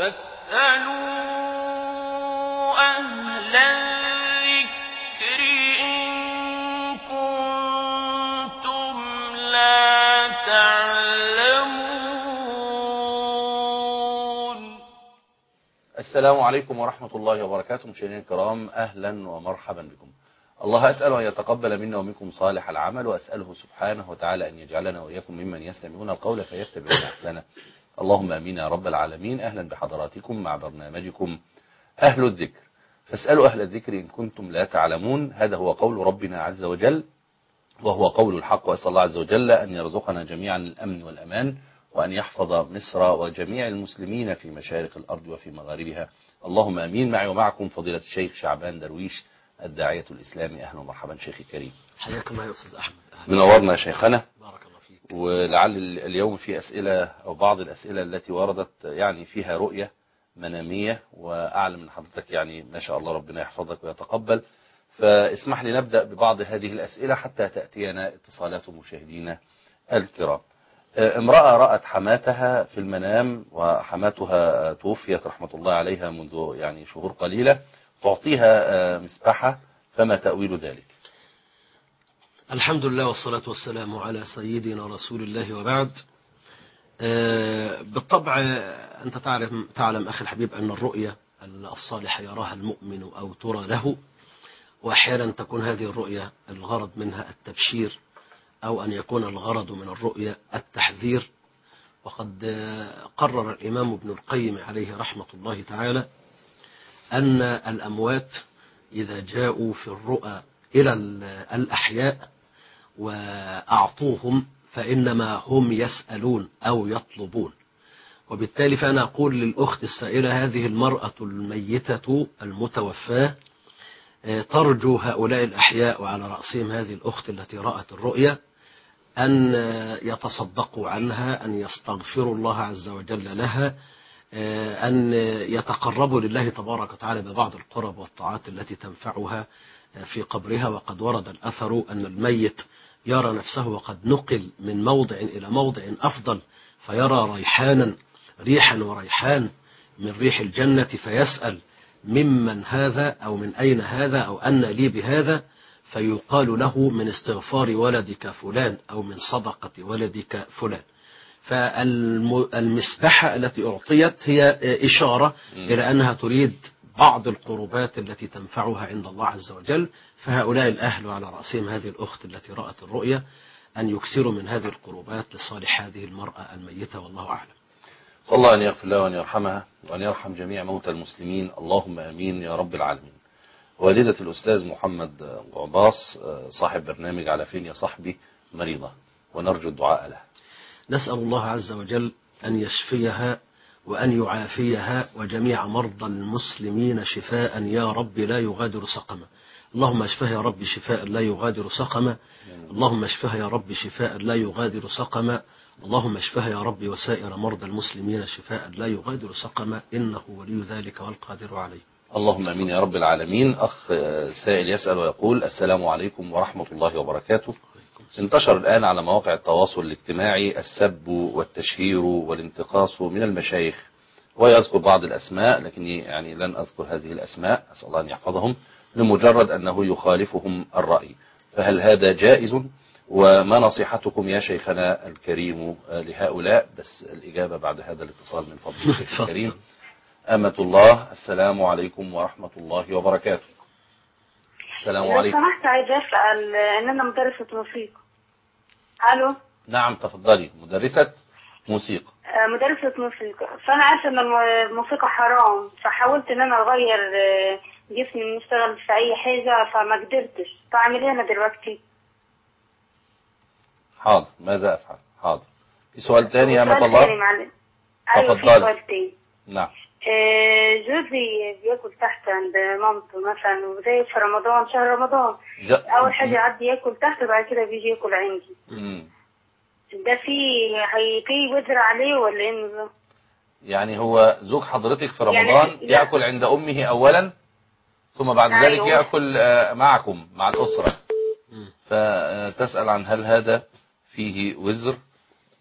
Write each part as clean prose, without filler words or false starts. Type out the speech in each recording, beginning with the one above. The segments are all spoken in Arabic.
فاسألوا أهل الذكر إن كنتم لا تعلمون. السلام عليكم ورحمة الله وبركاته. مشاهدينا الكرام، أهلا ومرحبا بكم. الله أسأل أن يتقبل منا ومنكم صالح العمل، وأسأله سبحانه وتعالى أن يجعلنا وإياكم ممن يستمعون القول فيتبعون أحسنه. اللهم آمين يا رب العالمين. أهلا بحضراتكم مع برنامجكم أهل الذكر. فاسألوا أهل الذكر إن كنتم لا تعلمون. هذا هو قول ربنا عز وجل، وهو قول الحق. وأسأل الله عز وجل أن يرزقنا جميعا الأمن والأمان، وأن يحفظ مصر وجميع المسلمين في مشارق الأرض وفي مغاربها. اللهم آمين. معي ومعكم فضيلة الشيخ شعبان درويش الداعية الإسلامي. أهلا ومرحبا شيخي الكريم. حياك الله يا أستاذ أحمد. منورنا يا شيخنا. بارك الله فيك. ولعل اليوم في أسئلة أو بعض الأسئلة التي وردت يعني فيها رؤية منامية، وأعلم من حضرتك يعني ما شاء الله ربنا يحفظك ويتقبل. فاسمح لي نبدأ ببعض هذه الأسئلة حتى تأتينا اتصالات مشاهدينا الكرام. امرأة رأت حماتها في المنام، وحماتها توفيت رحمة الله عليها منذ يعني شهور قليلة، تعطيها مسبحة، فما تأويل ذلك؟ الحمد لله والصلاة والسلام على سيدنا رسول الله، وبعد. بالطبع أنت تعلم أخي الحبيب أن الرؤية الصالحة يراها المؤمن أو ترى له، وأحيانا تكون هذه الرؤية الغرض منها التبشير، أو أن يكون الغرض من الرؤية التحذير. وقد قرر الإمام ابن القيم عليه رحمة الله تعالى أن الأموات إذا جاءوا في الرؤى إلى الأحياء وأعطوهم فإنما هم يسألون أو يطلبون. وبالتالي فأنا أقول للأخت السائلة، هذه المرأة الميتة المتوفاة ترجو هؤلاء الأحياء وعلى رأسهم هذه الأخت التي رأت الرؤيا أن يتصدقوا عنها، أن يستغفروا الله عز وجل لها، أن يتقربوا لله تبارك وتعالى ببعض القرب والطاعات التي تنفعها في قبرها. وقد ورد الأثر أن الميت يرى نفسه وقد نقل من موضع إلى موضع أفضل، فيرى ريحا وريحان من ريح الجنة، فيسأل ممن هذا أو من أين هذا أو أن لي بهذا، فيقال له من استغفار ولدك فلان أو من صدقة ولدك فلان. فالمسبحة التي أعطيت هي إشارة إلى أنها تريد بعض القربات التي تنفعها عند الله عز وجل. فهؤلاء الأهل وعلى رأسهم هذه الأخت التي رأت الرؤيا أن يكثروا من هذه القربات لصالح هذه المرأة الميتة، والله أعلم. صلى الله أن يغفر لها وأن يرحمها وأن يرحم جميع موتى المسلمين. اللهم آمين يا رب العالمين. والدة الأستاذ محمد غعباص صاحب برنامج على فين يا صاحبي مريضة، ونرجو الدعاء لها. نسأل الله عز وجل أن يشفيها وأن يعافيها وجميع مرضى المسلمين شفاء يا رب لا يغادر سقما. اللهم اشفها يا رب شفاء لا يغادر سقما. اللهم اشفها يا رب شفاء لا يغادر سقما. اللهم اشفها يا رب وسائر مرضى المسلمين شفاء لا يغادر سقما، إنه ولي ذلك والقادر عليه. اللهم امين يا رب العالمين. اخ سائل يسأل ويقول: السلام عليكم ورحمة الله وبركاته. انتشر الآن على مواقع التواصل الاجتماعي السب والتشهير والانتقاص من المشايخ، ويذكر بعض الأسماء، لكني يعني لن أذكر هذه الأسماء، أسأل الله أن يحفظهم، لمجرد أنه يخالفهم الرأي. فهل هذا جائز؟ وما نصيحتكم يا شيخنا الكريم لهؤلاء؟ بس الإجابة بعد هذا الاتصال من فضل الشيخ الكريم. أمة الله، السلام عليكم ورحمة الله وبركاته. السلام عليكم. لو سمحت عايز أسأل إن أنا مدرسة موسيقى. ألو. نعم تفضلي. مدرسة موسيقى. مدرسة موسيقى. فأنا عارفة إن الموسيقى حرام، فحاولت إن أنا أغير جسمي إني أشتغل في أي حاجة فما قدرتش. فأعمل إيه أنا دلوقتي؟ حاضر، ماذا أفعل؟ حاضر. في سؤال تاني يا أمة الله؟ أيوة في سؤال تاني. نعم. جوزي بياكل تحت عند مامته مثلا، وزي في رمضان، شهر رمضان اول حاجه يعدي ياكل تحت، بعد كده بيجي ياكل عندي. ده في وزر عليه ولا ايه؟ يعني هو زوج حضرتك في رمضان يعني ياكل عند امه اولا، ثم بعد ذلك أيوة. ياكل معكم مع الاسره، فتسأل عن هل هذا فيه وزر؟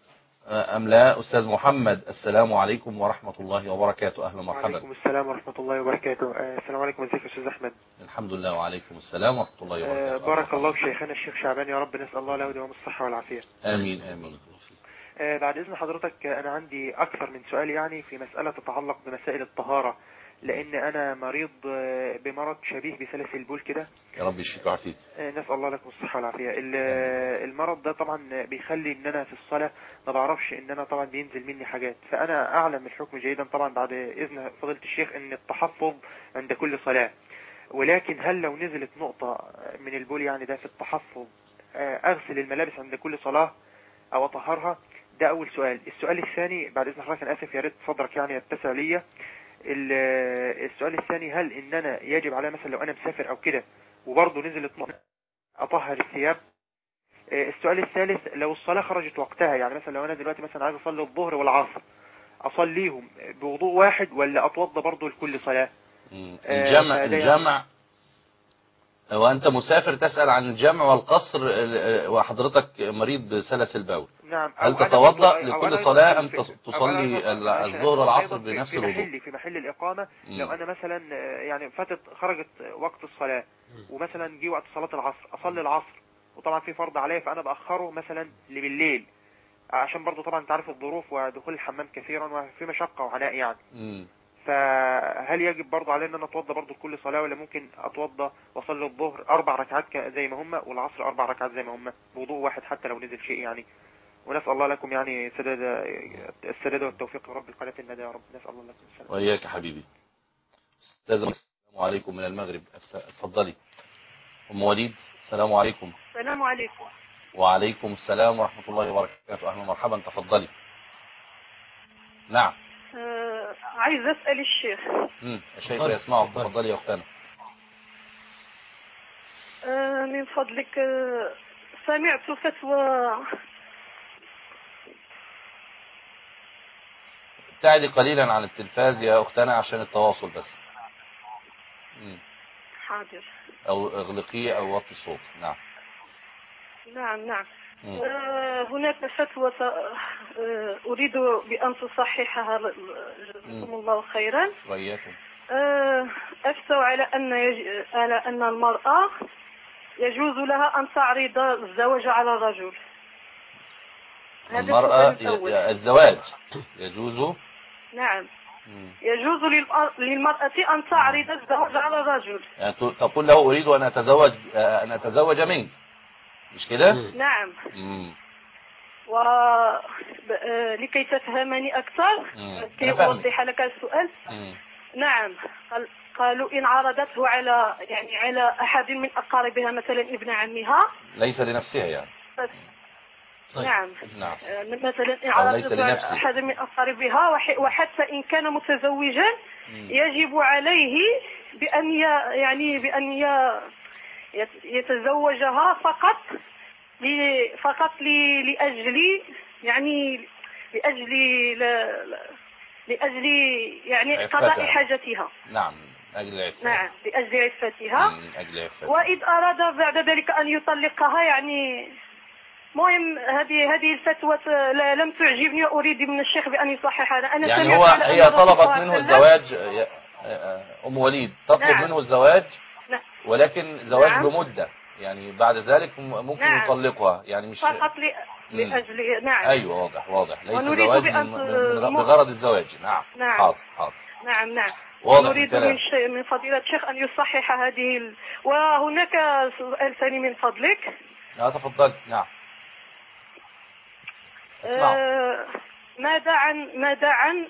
أم لا؟ أستاذ محمد، السلام عليكم ورحمة الله وبركاته. أهلا ومرحبا. وعليكم السلام ورحمة الله وبركاته. السلام عليكم، ازيك يا أستاذ أحمد؟ الحمد لله، وعليكم السلام ورحمة الله وبركاته. بارك الله في شيخنا الشيخ شعبان، يا رب نسأل الله له دوام الصحة والعافية. آمين آمين. بعد إذن حضرتك، أنا عندي أكثر من سؤال يعني في مسألة تتعلق بمسائل الطهارة، لأن أنا مريض بمرض شبيه بسلس البول كده. يا رب يشفيك ويعافيك. نسأل الله لكم الصحة والعافية. المرض ده طبعا بيخلي إن أنا في الصلاة ما بعرفش إن أنا طبعا بينزل مني حاجات، فأنا أعلم الحكم جيدا طبعا بعد إذن فضيلة الشيخ إن التحفظ عند كل صلاة، ولكن هل لو نزلت نقطة من البول يعني ده في التحفظ أغسل الملابس عند كل صلاة أو أطهرها؟ ده أول سؤال. السؤال الثاني بعد إذن حضرتك، أنا آسف يا ريت صدرك يعني يتسع ليا. السؤال الثاني، هل إن أنا يجب علي مثلا لو أنا مسافر أو كده وبرضه نزلت نقطة أطهر الثياب؟ السؤال الثالث، لو الصلاة خرجت وقتها، يعني مثلا لو أنا دلوقتي مثلا عايز أصلي الظهر والعصر، أصليهم بوضوء واحد ولا أتوضى برضه لكل صلاة؟ الجمع وأنت مسافر تسأل عن الجمع والقصر، وحضرتك مريض بسلس البول. نعم. هل تتوضأ لكل صلاة أم تصلي الظهر والعصر بنفس الوضوء؟ في محل الإقامة، لو أنا مثلا يعني خرجت وقت الصلاة ومثلا جه وقت صلاة العصر، أصلي العصر وطبعا في فرض عليا، فأنا بأخره مثلا بالليل عشان برضو طبعا تعرف الظروف ودخول الحمام كثيرا وفي مشقة وعناء يعني. فهل يجب برضو علي ان انا اتوضى برضو كل صلاة، ولا ممكن اتوضى واصلي الظهر 4 ركعات زي ما هم والعصر 4 ركعات زي ما هم بوضوء واحد حتى لو نزل شيء يعني؟ ونسأل الله لكم يعني السداد والتوفيق يا رب القناة الندى يا رب. نسأل الله لكم السلام. وإياك حبيبي. أستاذ، السلام عليكم من المغرب، اتفضلي. أم وليد، السلام عليكم. السلام عليكم. وعليكم السلام ورحمة الله وبركاته. أهلا ومرحبا، تفضلي. نعم. عايز أسأل الشيخ. الشيخ يسمعك، تفضلي يا أختنا. من فضلك، سمعت فتوى. ابتعدي قليلا عن التلفاز يا أختنا عشان التواصل بس. حاضر. أو اغلقيه أو وطي الصوت. نعم. نعم. هناك فتوى أريد بأن تصححها، جزاكم الله خيرا. وإياكم. أفتوا على أن المرأة يجوز لها أن تعرض الزواج على الرجل. المرأة الزواج يجوز؟ نعم. يجوز للمرأة أن تعرض الزواج على الرجل، يعني تقول له أريد أن أتزوج منك، مش كده؟ نعم. ولكي تفهمني أكثر كي أوضح لك السؤال. نعم. قالوا إن عرضته على أحد من أقاربها، مثلا ابن عمها، ليس لنفسها يعني. طيب. نعم. مثلا إن عرضته على أحد من أقاربها وحتى إن كان متزوجا يجب عليه بأن يتزوجها فقط لأجل قضاء حاجتها. نعم، أجل عفتها. نعم، لأجل عفتها. وإذ أراد بعد ذلك أن يطلقها مهم، هذه الفتوى لم تعجبني، وأريد من الشيخ بأن يصححها. أنا يعني هي طلبت منه الزواج، أم وليد تطلب منه الزواج، ولكن زواج بمدة، يعني بعد ذلك ممكن يطلقها، يعني مش فقط لأجل. نعم. أيوة، واضح. ليس زواج بغرض الزواج. نعم. حاضر. نعم. نريد من فضيلة الشيخ أن يصحح هذه وهناك سؤال ثاني من فضلك. تفضل. نعم. ماذا عن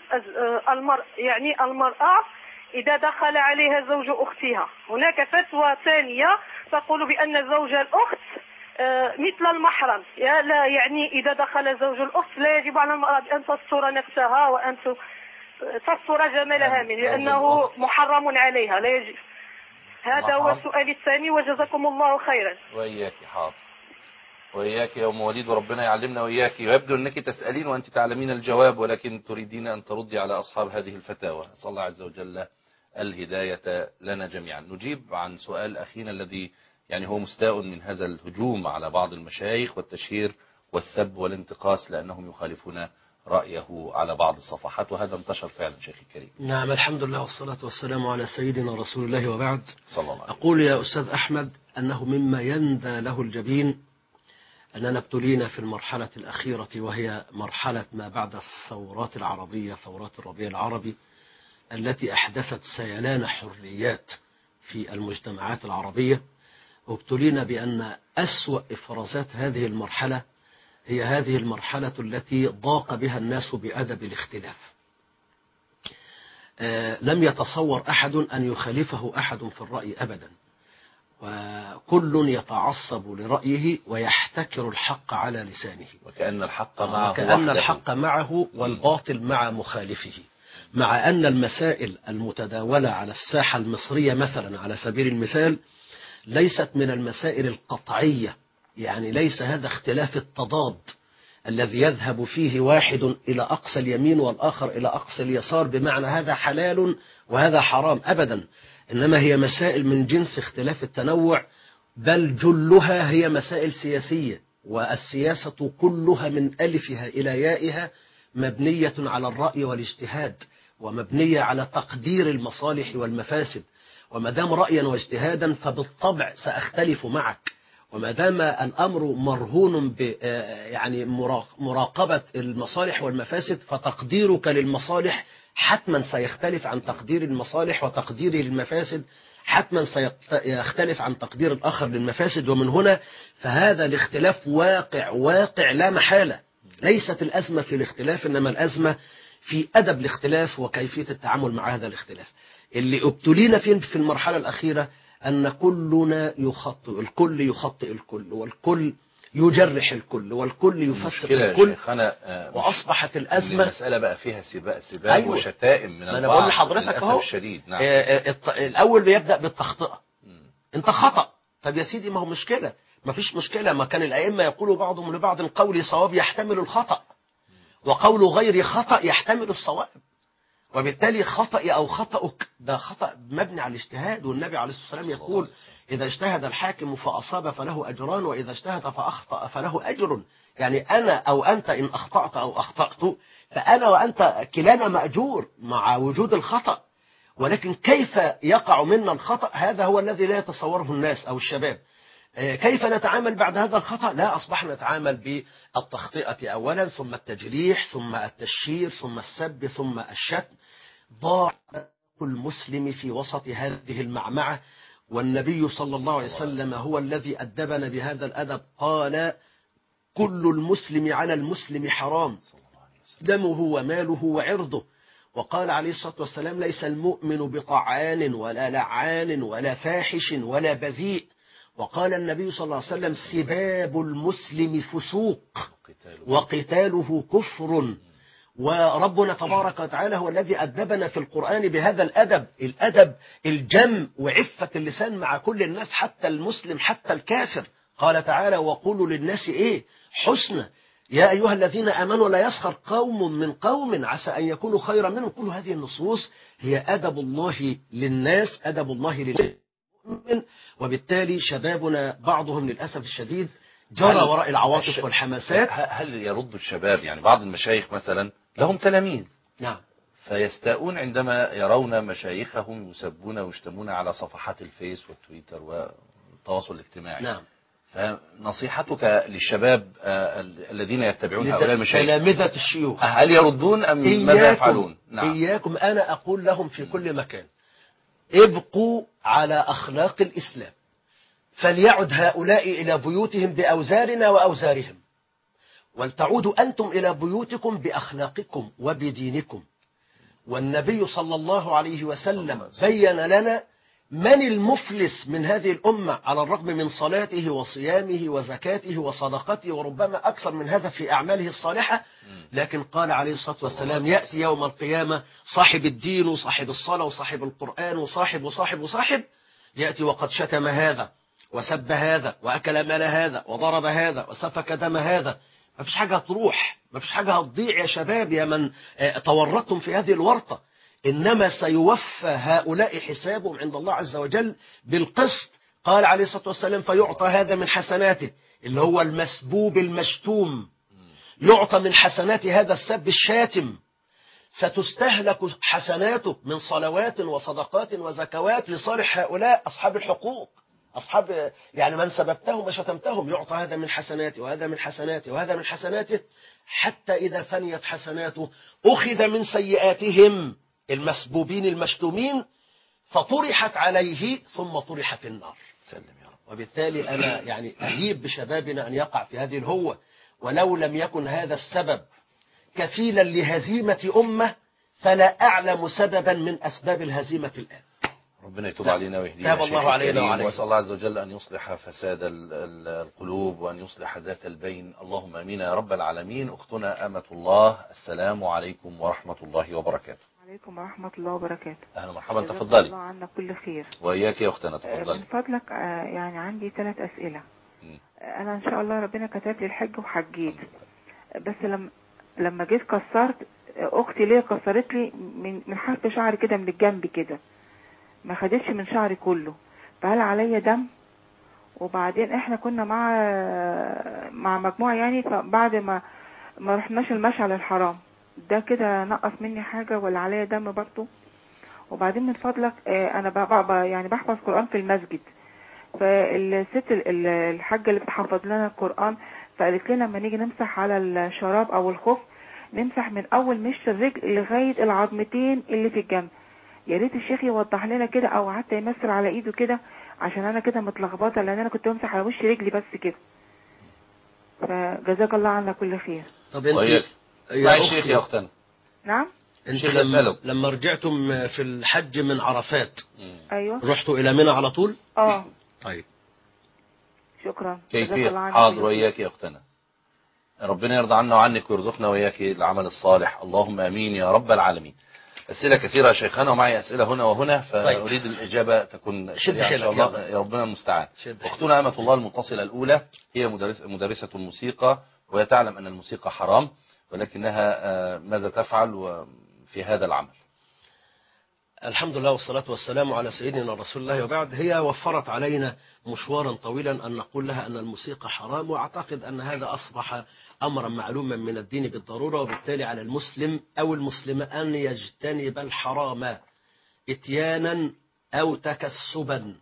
المرأة إذا دخل عليها زوج أختها؟ هناك فتوى ثانية تقول بأن زوج الأخت مثل المحرم، لا يعني إذا دخل زوج الأخت لا يجب على المرأة أن تستر نفسها وأن تستر جمالها منه، لأنه محرم عليها، لا يجب. هذا هو السؤال الثاني، وجزاكم الله خيرا. وإياك. حاضر. وإياك يا أم وليد، وربنا يعلمنا وإياك. ويبدو أنك تسألين وأنت تعلمين الجواب، ولكن تريدين أن تردي على أصحاب هذه الفتاوى. أسأل الله عز وجل الهداية لنا جميعا. نجيب عن سؤال أخينا الذي يعني هو مستاء من هذا الهجوم على بعض المشايخ والتشهير والسب والانتقاص لأنهم يخالفون رأيه على بعض الصفحات، وهذا انتشر فعلا شيخ الكريم. نعم، الحمد لله والصلاة والسلام على سيدنا رسول الله، وبعد. صلى الله عليه وسلم. أقول يا أستاذ أحمد أنه مما يندى له الجبين أننا ابتلينا في المرحلة الأخيرة، وهي مرحلة ما بعد الثورات العربية، ثورات الربيع العربي التي أحدثت سيلان حريات في المجتمعات العربية. وابتلينا بأن أسوأ إفرازات هذه المرحلة هي هذه المرحلة التي ضاق بها الناس بأدب الاختلاف. لم يتصور أحد أن يخالفه أحد في الرأي أبدا، وكل يتعصب لرأيه ويحتكر الحق على لسانه، وكأن الحق معه وكأن الحق معه والباطل مع مخالفه. مع أن المسائل المتداولة على الساحة المصرية مثلا على سبيل المثال ليست من المسائل القطعية، يعني ليس هذا اختلاف التضاد الذي يذهب فيه واحد إلى أقصى اليمين والآخر إلى أقصى اليسار بمعنى هذا حلال وهذا حرام أبدا، إنما هي مسائل من جنس اختلاف التنوع، بل جلها هي مسائل سياسية، والسياسة كلها من ألفها إلى يائها مبنية على الرأي والاجتهاد، ومبنية على تقدير المصالح والمفاسد. وما دام رأيا واجتهادا فبالطبع سأختلف معك، وما دام الأمر مرهون ب يعني مراقبة المصالح والمفاسد فتقديرك للمصالح حتما سيختلف عن تقدير المصالح، وتقديري للمفاسد حتما سيختلف عن تقدير الآخر للمفاسد. ومن هنا فهذا الاختلاف واقع لا محالة. ليست الأزمة في الاختلاف، إنما الأزمة في أدب الاختلاف وكيفية التعامل مع هذا الاختلاف. اللي ابتلينا فيه في المرحلة الأخيرة أن كلنا يخطئ، الكل يخطئ الكل، والكل يجرح الكل، والكل يفسق الكل، وأصبحت الأزمة المسألة بقى فيها سباق أيوة. وشتائم من البعض. أنا بقول لحضرتك للأسف الشديد. نعم. الأول بيبدأ بالتخطئة. أنت خطأ، طب يا سيدي ما هو مشكلة، ما فيش مشكلة، ما كان الأئمة يقولوا بعضهم لبعض قولي صواب يحتمل الخطأ، وقول غير خطأ يحتمل الصواب، وبالتالي خطأ أو خطأك ده خطأ مبني على الاجتهاد. والنبي عليه الصلاة والسلام يقول إذا اجتهد الحاكم فأصاب فله أجران، وإذا اجتهد فأخطأ فله أجر. يعني أنا أو أنت إن أخطأت أو أخطأت فأنا وأنت كلانا مأجور مع وجود الخطأ، ولكن كيف يقع منا الخطأ هذا هو الذي لا يتصوره الناس أو الشباب. كيف نتعامل بعد هذا الخطأ؟ لا، أصبحنا نتعامل بالتخطئة أولا، ثم التجريح، ثم التشهير، ثم السب، ثم الشتم. ضاع المسلم في وسط هذه المعمعة، والنبي صلى الله عليه وسلم هو الذي أدبنا بهذا الأدب. قال كل المسلم على المسلم حرام، دمه وماله وعرضه. وقال عليه الصلاة والسلام ليس المؤمن بطعان ولا لعان ولا فاحش ولا بذيء. وقال النبي صلى الله عليه وسلم سباب المسلم فسوق وقتاله كفر. وربنا تبارك وتعالى هو الذي أدبنا في القرآن بهذا الأدب الجم وعفة اللسان مع كل الناس، حتى المسلم حتى الكافر. قال تعالى وقولوا للناس إيه حسنى يا أيها الذين آمنوا لا يسخر قوم من قوم عسى أن يكونوا خيرا منهم. كل هذه النصوص هي أدب الله للناس، أدب الله للمؤمن. وبالتالي شبابنا بعضهم للأسف الشديد جرى وراء العواطف والحماسات. هل يرد الشباب؟ يعني بعض المشايخ مثلا لهم تلاميذ، نعم، فيستاءون عندما يرون مشايخهم يسبون ويشتمون على صفحات الفيس والتويتر والتواصل الاجتماعي. نعم. فنصيحتك للشباب الذين يتبعون هؤلاء المشايخ تلامذة الشيوخ هل يردون أم ماذا يفعلون؟ نعم. إياكم، أنا أقول لهم في كل مكان ابقوا على أخلاق الإسلام، فليعد هؤلاء إلى بيوتهم بأوزارنا وأوزارهم، ولتعودوا أنتم إلى بيوتكم بأخلاقكم وبدينكم. والنبي صلى الله عليه وسلم بين لنا من المفلس من هذه الأمة، على الرغم من صلاته وصيامه وزكاته وصدقته وربما أكثر من هذا في أعماله الصالحة، لكن قال عليه الصلاة والسلام يأتي يوم القيامة صاحب الدين وصاحب الصلاة وصاحب القرآن وصاحب يأتي وقد شتم هذا وسب هذا وأكل مال هذا وضرب هذا وسفك دم هذا. ما فيش حاجة هتروح، ما فيش حاجة هتضيع يا شباب يا من تورطتم في هذه الورطة، إنما سيوفى هؤلاء حسابهم عند الله عز وجل بالقسط. قال عليه الصلاة والسلام فيعطى هذا من حسناته اللي هو المسبوب المشتوم يعطى من حسنات هذا السب الشاتم، ستستهلك حسناته من صلوات وصدقات وزكوات لصالح هؤلاء أصحاب الحقوق، أصحاب يعني من سببتهم وشتمتهم، يعطى هذا من حسناته وهذا من حسناته وهذا من حسناته، حتى إذا فنيت حسناته أخذ من سيئاتهم المسبوبين المشتومين فطرحت عليه ثم طرح في النار. سلم يا رب. وبالتالي أنا يعني أهيب بشبابنا أن يقع في هذه الهوة، ولو لم يكن هذا السبب كفيلا لهزيمة أمة فلا أعلم سببا من أسباب الهزيمة الآن. ربنا يتوب علينا ويهدينا. تاب الله علينا وعليكم. وأسأل الله عز وجل أن يصلح فساد القلوب وأن يصلح ذات البين، اللهم آمين يا رب العالمين. أختنا أمة الله، السلام عليكم ورحمة الله وبركاته. عليكم ورحمة الله وبركاته. أهلا مرحبا، تفضلي. الله عنا كل خير. وإياك يا أختنا، تفضلي. من فضلك يعني عندي 3 أسئلة. أنا إن شاء الله ربنا كتب لي الحج وحجيت، بس لما جيت كسرت، أختي ليه كسرت لي من حرف شعري كده من الجنب كده، ما خدتش من شعري كله، فهل عليا دم؟ وبعدين احنا كنا مع مجموعة يعني، فبعد ما رحناش المشعل الحرام ده كده نقص مني حاجة ولا عليا دم برضه؟ وبعدين من فضلك انا يعني بحفظ قرآن في المسجد، فالست الحاجة اللي بتحفظ لنا القرآن فقالت لنا لما نيجي نمسح على الشراب او الخف نمسح من اول مشط الرجل لغاية العظمتين اللي في الجنب. يا ريت الشيخ يوضح لنا كده، او حتى يمثل على ايده كده، عشان انا كده متلخبطه، لان انا كنت بمسح على وش رجلي بس كده. فجزاك الله عنا كل خير. طب انت يا الشيخ يا اختنا. نعم. انت لما رجعتم في الحج من عرفات ايوه رحتوا الى منى على طول؟ طيب شكرا. كيفية حاضر. وإياك يا أختنا، ربنا يرضى عنا وعنك ويرزقنا وإياك العمل الصالح، اللهم آمين يا رب العالمين. أسئلة كثيرة يا شيخنا، ومعي أسئلة هنا وهنا، فأريد الإجابة تكون سريعة إن شاء الله، يا ربنا المستعان. أختنا أمة الله المتصلة الأولى هي مدرسة الموسيقى، وهي تعلم أن الموسيقى حرام، ولكنها ماذا تفعل في هذا العمل؟ الحمد لله والصلاة والسلام على سيدنا رسول الله، وبعد. هي وفرت علينا مشوارا طويلا أن نقول لها أن الموسيقى حرام، وأعتقد أن هذا أصبح أمرا معلوما من الدين بالضرورة، وبالتالي على المسلم أو المسلمة أن يجتنب الحرام إتيانا أو تكسبا.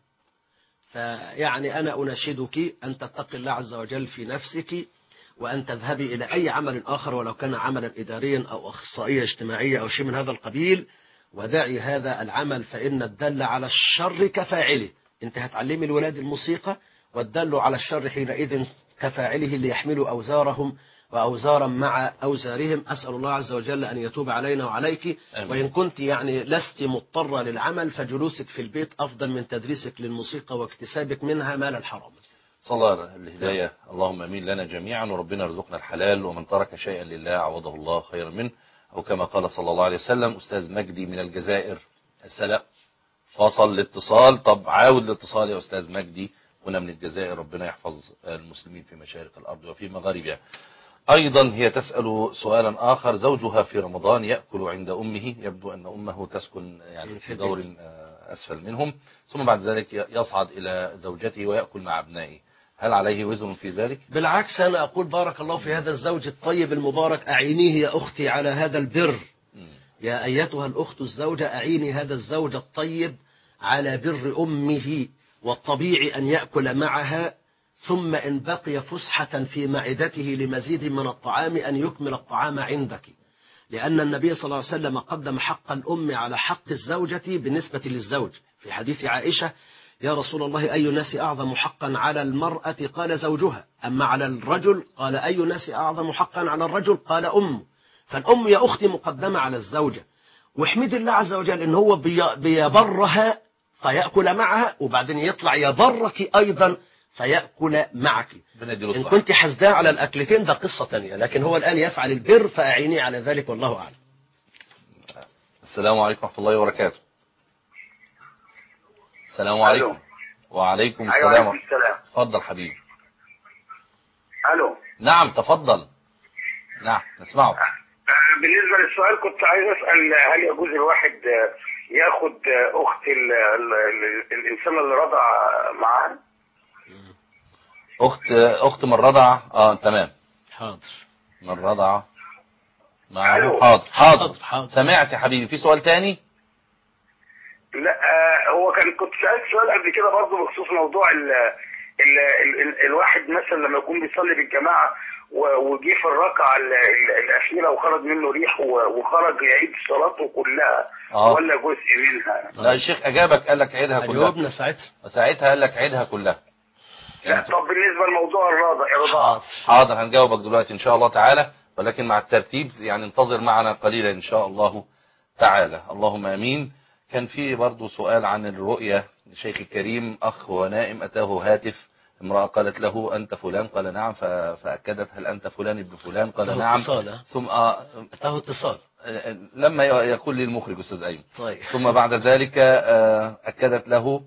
فيعني أنا أناشدك أن تتقي الله عز وجل في نفسك، وأن تذهبي إلى أي عمل آخر ولو كان عملا إداريا أو أخصائية اجتماعية أو شيء من هذا القبيل، ودعي هذا العمل، فإن الدل على الشر كفاعله. انت هتعلمي الولاد الموسيقى، والدل على الشر حينئذ كفاعله ليحملوا أوزارهم وأوزارا مع أوزارهم. أسأل الله عز وجل أن يتوب علينا وعليك. وإن كنت يعني لست مضطرة للعمل، فجلوسك في البيت أفضل من تدريسك للموسيقى واكتسابك منها مال الحرام. صلى الله الهداية، اللهم امين لنا جميعا، وربنا يرزقنا الحلال، ومن ترك شيئا لله عوضه الله خيرا منه، أو كما قال صلى الله عليه وسلم. أستاذ مجدي من الجزائر، السلام. فصل الاتصال. طب عاود الاتصال يا أستاذ مجدي، هنا من الجزائر. ربنا يحفظ المسلمين في مشارق الأرض وفي مغاربها. أيضا هي تسأل سؤالا آخر، زوجها في رمضان يأكل عند أمه، يبدو أن أمه تسكن يعني في دور أسفل منهم، ثم بعد ذلك يصعد إلى زوجته ويأكل مع أبنائه، هل عليه وزن في ذلك؟ بالعكس، أنا أقول بارك الله في هذا الزوج الطيب المبارك، أعينيه يا أختي على هذا البر. يا أيتها الأخت الزوجة، أعيني هذا الزوج الطيب على بر أمه، والطبيعي أن يأكل معها، ثم إن بقي فسحة في معدته لمزيد من الطعام أن يكمل الطعام عندك، لأن النبي صلى الله عليه وسلم قدم حق الأم على حق الزوجة بالنسبة للزوج. في حديث عائشة: يا رسول الله، أي الناس أعظم حقا على المرأة؟ قال زوجها. أما على الرجل؟ قال أي الناس أعظم حقا على الرجل؟ قال أمه. فالأم يا أختي مقدمة على الزوجة، واحمد الله عز وجل إن هو بيبرها فيأكل معها، وبعدين يطلع يبرك أيضا فيأكل معك. إن كنت حسداء على الأكلتين ده قصة تانية، لكن هو الآن يفعل البر، فأعيني على ذلك والله أعلم. السلام عليكم ورحمة الله وبركاته. السلام عليكم. وعليكم السلام. أيوة السلام. تفضل حبيبي. الو. نعم تفضل. نعم نسمعه. بالنسبة للسؤال كنت عايز أسأل، هل يجوز الواحد ياخد أخت الإنسان اللي رضع معاه؟ اخت من الرضعة. تمام. حاضر. من الرضعة معه. حاضر. سمعت يا حبيبي، في سؤال تاني؟ لا هو كنت سألت سؤال قبل كده برضه بخصوص موضوع الواحد مثلا لما يكون بيصلي بالجماعة وجي في الركعة الأخيرة وخرج منه ريح وخرج يعيد صلاته كلها ولا جزء منها؟ لا الشيخ أجابك قال لك عيدها كلها. جاوبنا ساعتها قال لك عيدها كلها. لا طب بالنسبة لموضوع الرضاعة حاضر هنجاوبك دلوقتي إن شاء الله تعالى، ولكن مع الترتيب يعني انتظر معنا قليلا إن شاء الله تعالى. اللهم آمين. كان في برضو سؤال عن الرؤية شيخ الكريم. أخ ونائم أتاه هاتف، امرأة قالت له أنت فلان، قال نعم، فأكدت هل أنت فلان ابن فلان، قال نعم. ثم أتاه اتصال لما يقول لي المخرج أستاذ أيمن. طيب. ثم بعد ذلك أكدت له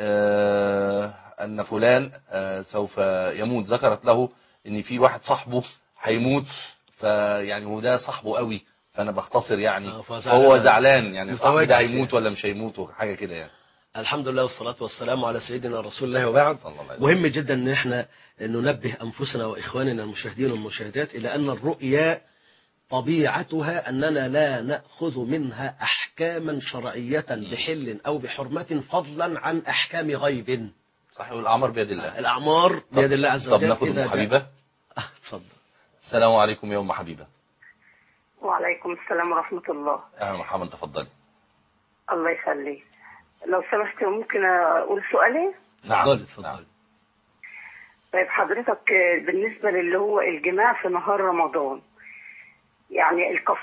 أن فلان سوف يموت، ذكرت له أن في واحد صاحبه هيموت، فيعني هو ده صاحبه قوي، فأنا بختصر يعني فهو زعلان يعني صاحبي ده هيموت ولا مش هيموت وحاجة كده يعني. الحمد لله والصلاة والسلام على سيدنا رسول الله وبعد. مهم جدا ان احنا ننبه انفسنا واخواننا المشاهدين والمشاهدات الى ان الرؤيا طبيعتها اننا لا نأخذ منها احكاما شرعية بحل او بحرمة فضلا عن احكام غيب. صحيح. والاعمار بيد الله. الاعمار بيد الله عز وجل. طب ناخد ام حبيبة. اتفضل. السلام عليكم يا ام حبيبة. وعليكم السلام ورحمة الله. اهلا ومرحبا، تفضلي. الله يخليك. لو سمحت ممكن أقول سؤالي؟ نعم. اتفضلي. طيب حضرتك بالنسبة للي هو الجماع في نهار رمضان يعني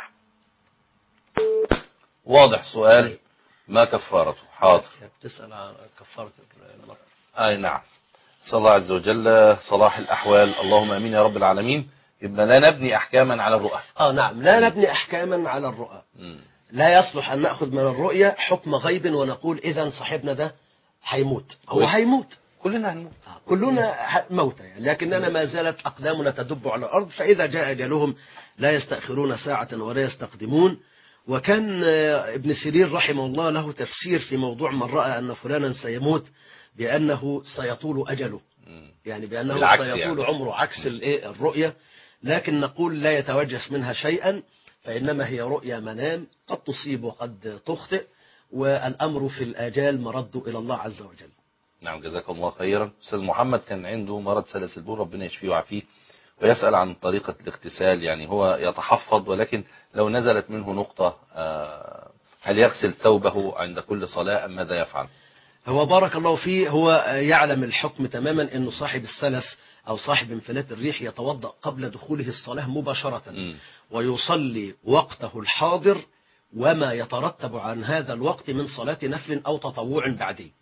واضح سؤال ما كفارته. حاضر. تسأل عن كفارة المرأة. أي نعم. نسأل الله عز وجل صلاح الأحوال. اللهم أمين يا رب العالمين. يبقى لا نبني أحكاما على الرؤى. نعم، لا نبني أحكاما على الرؤى. لا يصلح أن نأخذ من الرؤية حكم غيب ونقول إذا صاحبنا ده هيموت. هو هيموت، كلنا هنموت، كلنا موتى يعني، لكننا ما زالت أقدامنا تدب على الأرض، فإذا جاء أجلهم لا يستأخرون ساعة ولا يستقدمون. وكان ابن سيرين رحمه الله له تفسير في موضوع من رأى أن فلانا سيموت بأنه سيطول أجله، يعني بأنه سيطول عمره، عكس الرؤية. لكن نقول لا يتوجس منها شيئا، فإنما هي رؤيا منام قد تصيب وقد تخطئ، والأمر في الآجال مرد إلى الله عز وجل. نعم جزاكم الله خيرا. أستاذ محمد كان عنده مرض سلس البول، ربنا يشفيه ويعافيه، ويسأل عن طريقة الاغتسال. يعني هو يتحفظ، ولكن لو نزلت منه نقطة هل يغسل ثوبه عند كل صلاة أم ماذا يفعل؟ هو بارك الله فيه، هو يعلم الحكم تماما أنه صاحب السلس أو صاحب انفلات الريح يتوضأ قبل دخوله الصلاة مباشرة ويصلي وقته الحاضر وما يترتب عن هذا الوقت من صلاة نفل أو تطوع بعديه.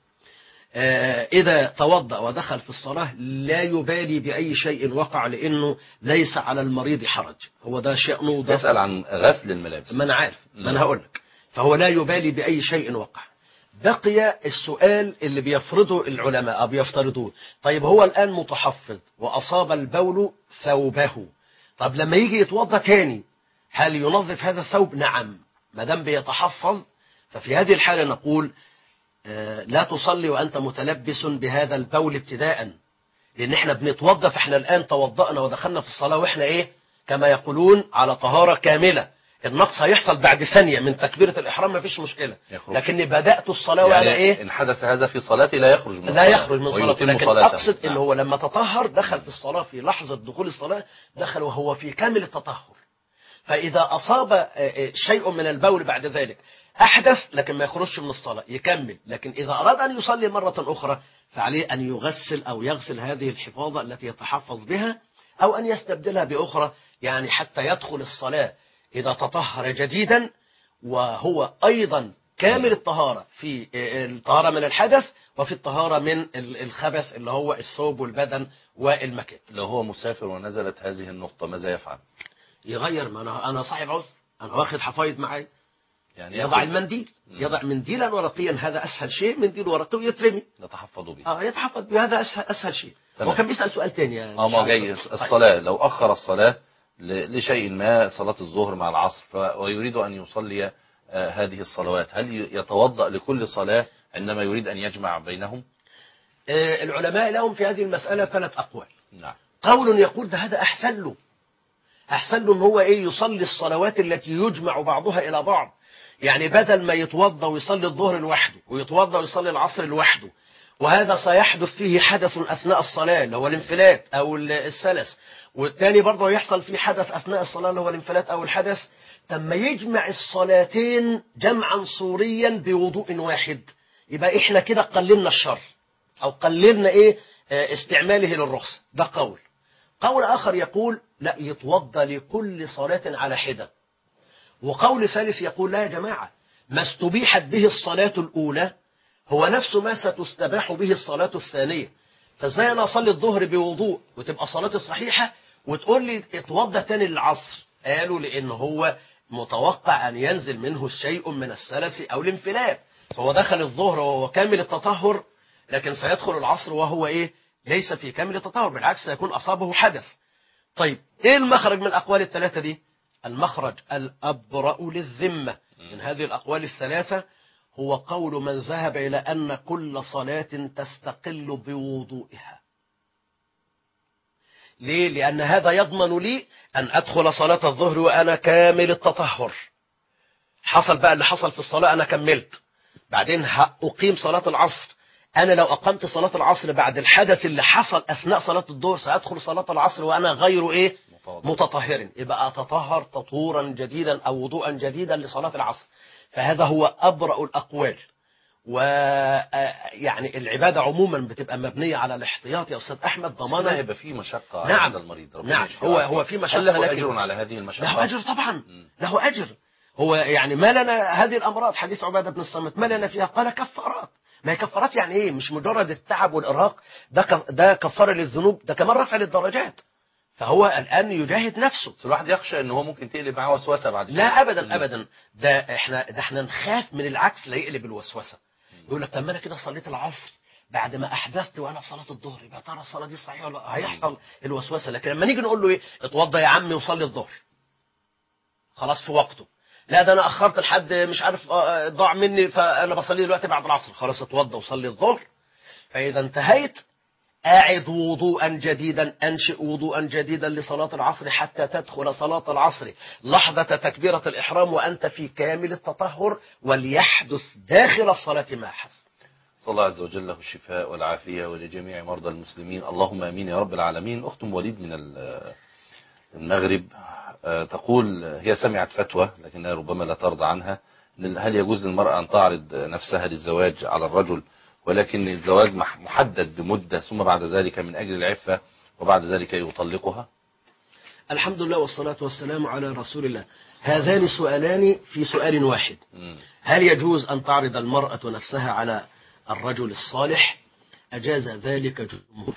إذا توضأ ودخل في الصلاة لا يبالي بأي شيء وقع، لأنه ليس على المريض حرج، هو ده شأنه. يسأل عن غسل الملابس. ما أنا عارف، ما أنا هقول لك. فهو لا يبالي بأي شيء وقع. بقي السؤال اللي بيفرضه العلماء أو بيفترضوه. طيب هو الآن متحفظ وأصاب البول ثوبه، طب لما يجي يتوضأ تاني هل ينظف هذا الثوب؟ نعم، ما دام بيتحفظ. ففي هذه الحالة نقول لا تصلي وأنت متلبس بهذا البول ابتداء، لأن احنا بنتوضأ، فاحنا الآن توضأنا ودخلنا في الصلاة واحنا كما يقولون على طهارة كاملة. النقص هيحصل بعد ثانية من تكبيرة الإحرام، ما فيش مشكلة، لكن بدأت الصلاة يعني وأنا إن حدث هذا في صلاتي لا يخرج من لا يخرج من صلاته، لكن أقصد إنه هو لما تطهر دخل في الصلاة في لحظة دخول الصلاة، دخل وهو في كامل التطهر. فإذا أصاب شيء من البول بعد ذلك أحدث لكن ما يخرجش من الصلاة يكمل، لكن إذا أراد أن يصلي مرة أخرى فعليه أن يغسل أو يغسل هذه الحفاظة التي يتحفظ بها، أو أن يستبدلها بأخرى، يعني حتى يدخل الصلاة إذا تطهر جديدا وهو أيضا كامل الطهارة، في الطهارة من الحدث وفي الطهارة من الخبث اللي هو الثوب والبدن والمكان. لو هو مسافر ونزلت هذه النقطة ماذا يفعل؟ يغير، ما أنا صاحب عذر، أنا واخد حفايض معي، يعني يضع المنديل، يضع منديلا ورقيا، هذا أسهل شيء، منديل ورقي ويترمي، يتحفظ به. يتحفظ بهذا أسهل شيء. هو كان بيسأل سؤال تاني ما جاي الصلاة، لو أخر الصلاة لشيء ما، صلاة الظهر مع العصر، ويريد أن يصلي هذه الصلوات، هل يتوضأ لكل صلاة عندما يريد أن يجمع بينهم؟ العلماء لهم في هذه المسألة 3 أقوال. نعم. قول يقول ده هذا أحسن له ان هو يصلي الصلوات التي يجمع بعضها إلى بعض. يعني بدل ما يتوضى ويصلي الظهر لوحده ويتوضى ويصلي العصر لوحده، وهذا سيحدث فيه حدث أثناء الصلاة اللي هو الانفلات أو السلس، والثاني برضه يحصل فيه حدث أثناء الصلاة اللي هو الانفلات أو الحدث، تم يجمع الصلاتين جمعا صوريا بوضوء واحد، يبقى إحنا كده قللنا الشر أو قللنا استعماله للرخصة. ده قول آخر يقول لا، يتوضى لكل صلاة على حدة. وقول ثالث يقول لا يا جماعة، ما استبيحت به الصلاة الأولى هو نفس ما ستستباح به الصلاة الثانية. فازاي أنا أصلي الظهر بوضوء وتبقى صلاتي صحيحة وتقول لي اتوضى تاني للعصر؟ قالوا لأن هو متوقع أن ينزل منه شيء من السلس أو الانفلات، فهو دخل الظهر وهو كامل التطهر، لكن سيدخل العصر وهو ليس في كامل التطهر، بالعكس سيكون أصابه حدث. طيب إيه المخرج من الأقوال الثلاثة دي؟ المخرج الأبرأ للذمة من هذه الأقوال الثلاثة هو قول من ذهب إلى أن كل صلاة تستقل بوضوئها. ليه؟ لأن هذا يضمن لي أن أدخل صلاة الظهر وأنا كامل التطهر، حصل بقى اللي حصل في الصلاة أنا كملت، بعدين أقيم صلاة العصر، أنا لو أقمت صلاة العصر بعد الحدث اللي حصل أثناء صلاة الظهر سأدخل صلاة العصر وأنا غير متطهر، يبقى أتطهر تطهورا جديدا أو وضوءا جديدا لصلاة العصر. فهذا هو أبرأ الأقوال. ويعني العبادة عموما بتبقى مبنية على الاحتياط يا أستاذ أحمد، ضمانا هيبقى فيه مشقة نعم على المريض. نعم، هو في مشقة، له أجر على هذه المشقة؟ له أجر طبعا، له أجر. هو يعني ما لنا هذه الأمراض، حديث عبادة بن الصامت، ما لنا فيها؟ قال كفارات. ما هي كفارات يعني ايه؟ مش مجرد التعب والإرهاق، ده كفارة للذنوب، ده كمان رفع للدرجات. فهو الآن يجاهد نفسه. الواحد يخشى ان هو ممكن تقلب معاه وسوسة بعد كده. لا أبدا أبدا، ده احنا نخاف من العكس لا يقلب الوسوسة. يقول لك طب ما انا كده صليت العصر بعد ما احدثت وانا في صلاه الظهر، يبقى ترى الصلاه دي صحيحه ولا هيحصل الوسوسه. لكن لما نيجي نقول له اتوضى يا عمي وصلي الظهر خلاص في وقته، لا ده انا اخرت لحد مش عارف ضاع مني فانا بصلي دلوقتي بعد العصر، خلاص اتوضى وصلي الظهر. فاذا انتهيت أعد وضوءا جديدا، أنشئ وضوءا جديدا لصلاة العصر حتى تدخل صلاة العصر لحظة تكبيرة الإحرام وأنت في كامل التطهر، وليحدث داخل الصلاة ما حدث. صلى الله عز وجل له الشفاء والعافية ولجميع مرضى المسلمين، اللهم آمين يا رب العالمين. أخت وليد من المغرب تقول هي سمعت فتوى لكنها ربما لا ترضى عنها، هل يجوز للمرأة أن تعرض نفسها للزواج على الرجل ولكن الزواج محدد بمدة ثم بعد ذلك من أجل العفة وبعد ذلك يطلقها؟ الحمد لله والصلاة والسلام على رسول الله. هذان سؤالان في سؤال واحد. هل يجوز أن تعرض المرأة نفسها على الرجل الصالح؟ أجاز ذلك جمهور،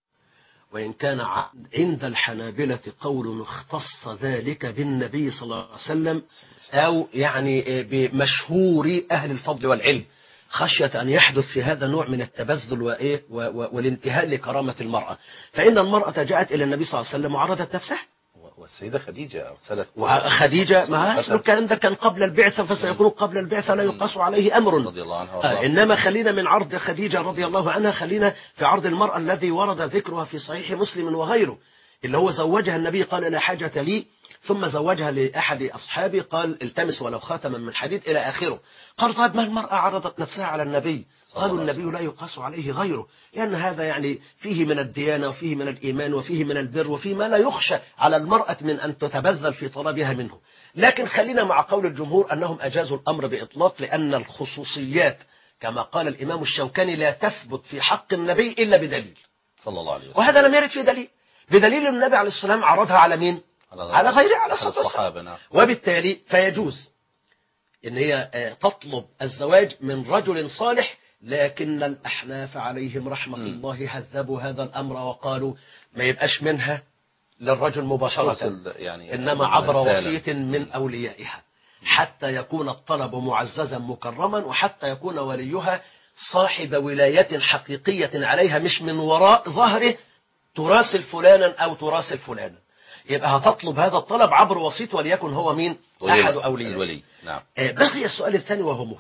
وإن كان عند الحنابلة قول اختص ذلك بالنبي صلى الله عليه وسلم أو يعني بمشهور أهل الفضل والعلم، خشية أن يحدث في هذا نوع من التبذل والانتهاء لكرامة المرأة. فإن المرأة جاءت إلى النبي صلى الله عليه وسلم وعرضت نفسها، والسيدة خديجة أرسلت، وخديجة ما أصل الكلام ده كان قبل البعثة، فسيكون قبل البعثة لا يقاس عليه أمر رضي الله عنها إنما خلينا من عرض خديجة رضي الله عنها، خلينا في عرض المرأة الذي ورد ذكرها في صحيح مسلم وغيره، اللي هو زوجها النبي قال لا حاجة لي، ثم زوجها لأحد أصحابه قال التمس ولو خاتما من حديد إلى آخره. قال طيب ما المرأة عرضت نفسها على النبي؟ قالوا النبي لا يقاس عليه غيره، لأن هذا يعني فيه من الديانة وفيه من الإيمان وفيه من البر وفيه ما لا يخشى على المرأة من أن تتبذل في طلبها منه. لكن خلينا مع قول الجمهور أنهم أجازوا الأمر بإطلاق، لأن الخصوصيات كما قال الإمام الشوكاني لا تثبت في حق النبي إلا بدليل صلى الله عليه وسلم، وهذا لم يرد في دليل، بدليل النبي عليه السلام عرضها على مين؟ على غيره، على الصحابة. نعم. وبالتالي فيجوز إن هي تطلب الزواج من رجل صالح، لكن الأحناف عليهم رحمة الله هذبوا هذا الأمر وقالوا ما يبقاش منها للرجل مباشرة، يعني إنما عبر وصية من أوليائها حتى يكون الطلب معززا مكرما، وحتى يكون وليها صاحب ولاية حقيقية عليها، مش من وراء ظهره تراسل فلانا أو تراسل فلانا. يبقى هتطلب هذا الطلب عبر وسيط وليكن هو مين؟ أحد أولياء الولي. نعم. بقي السؤال الثاني وهو مهم،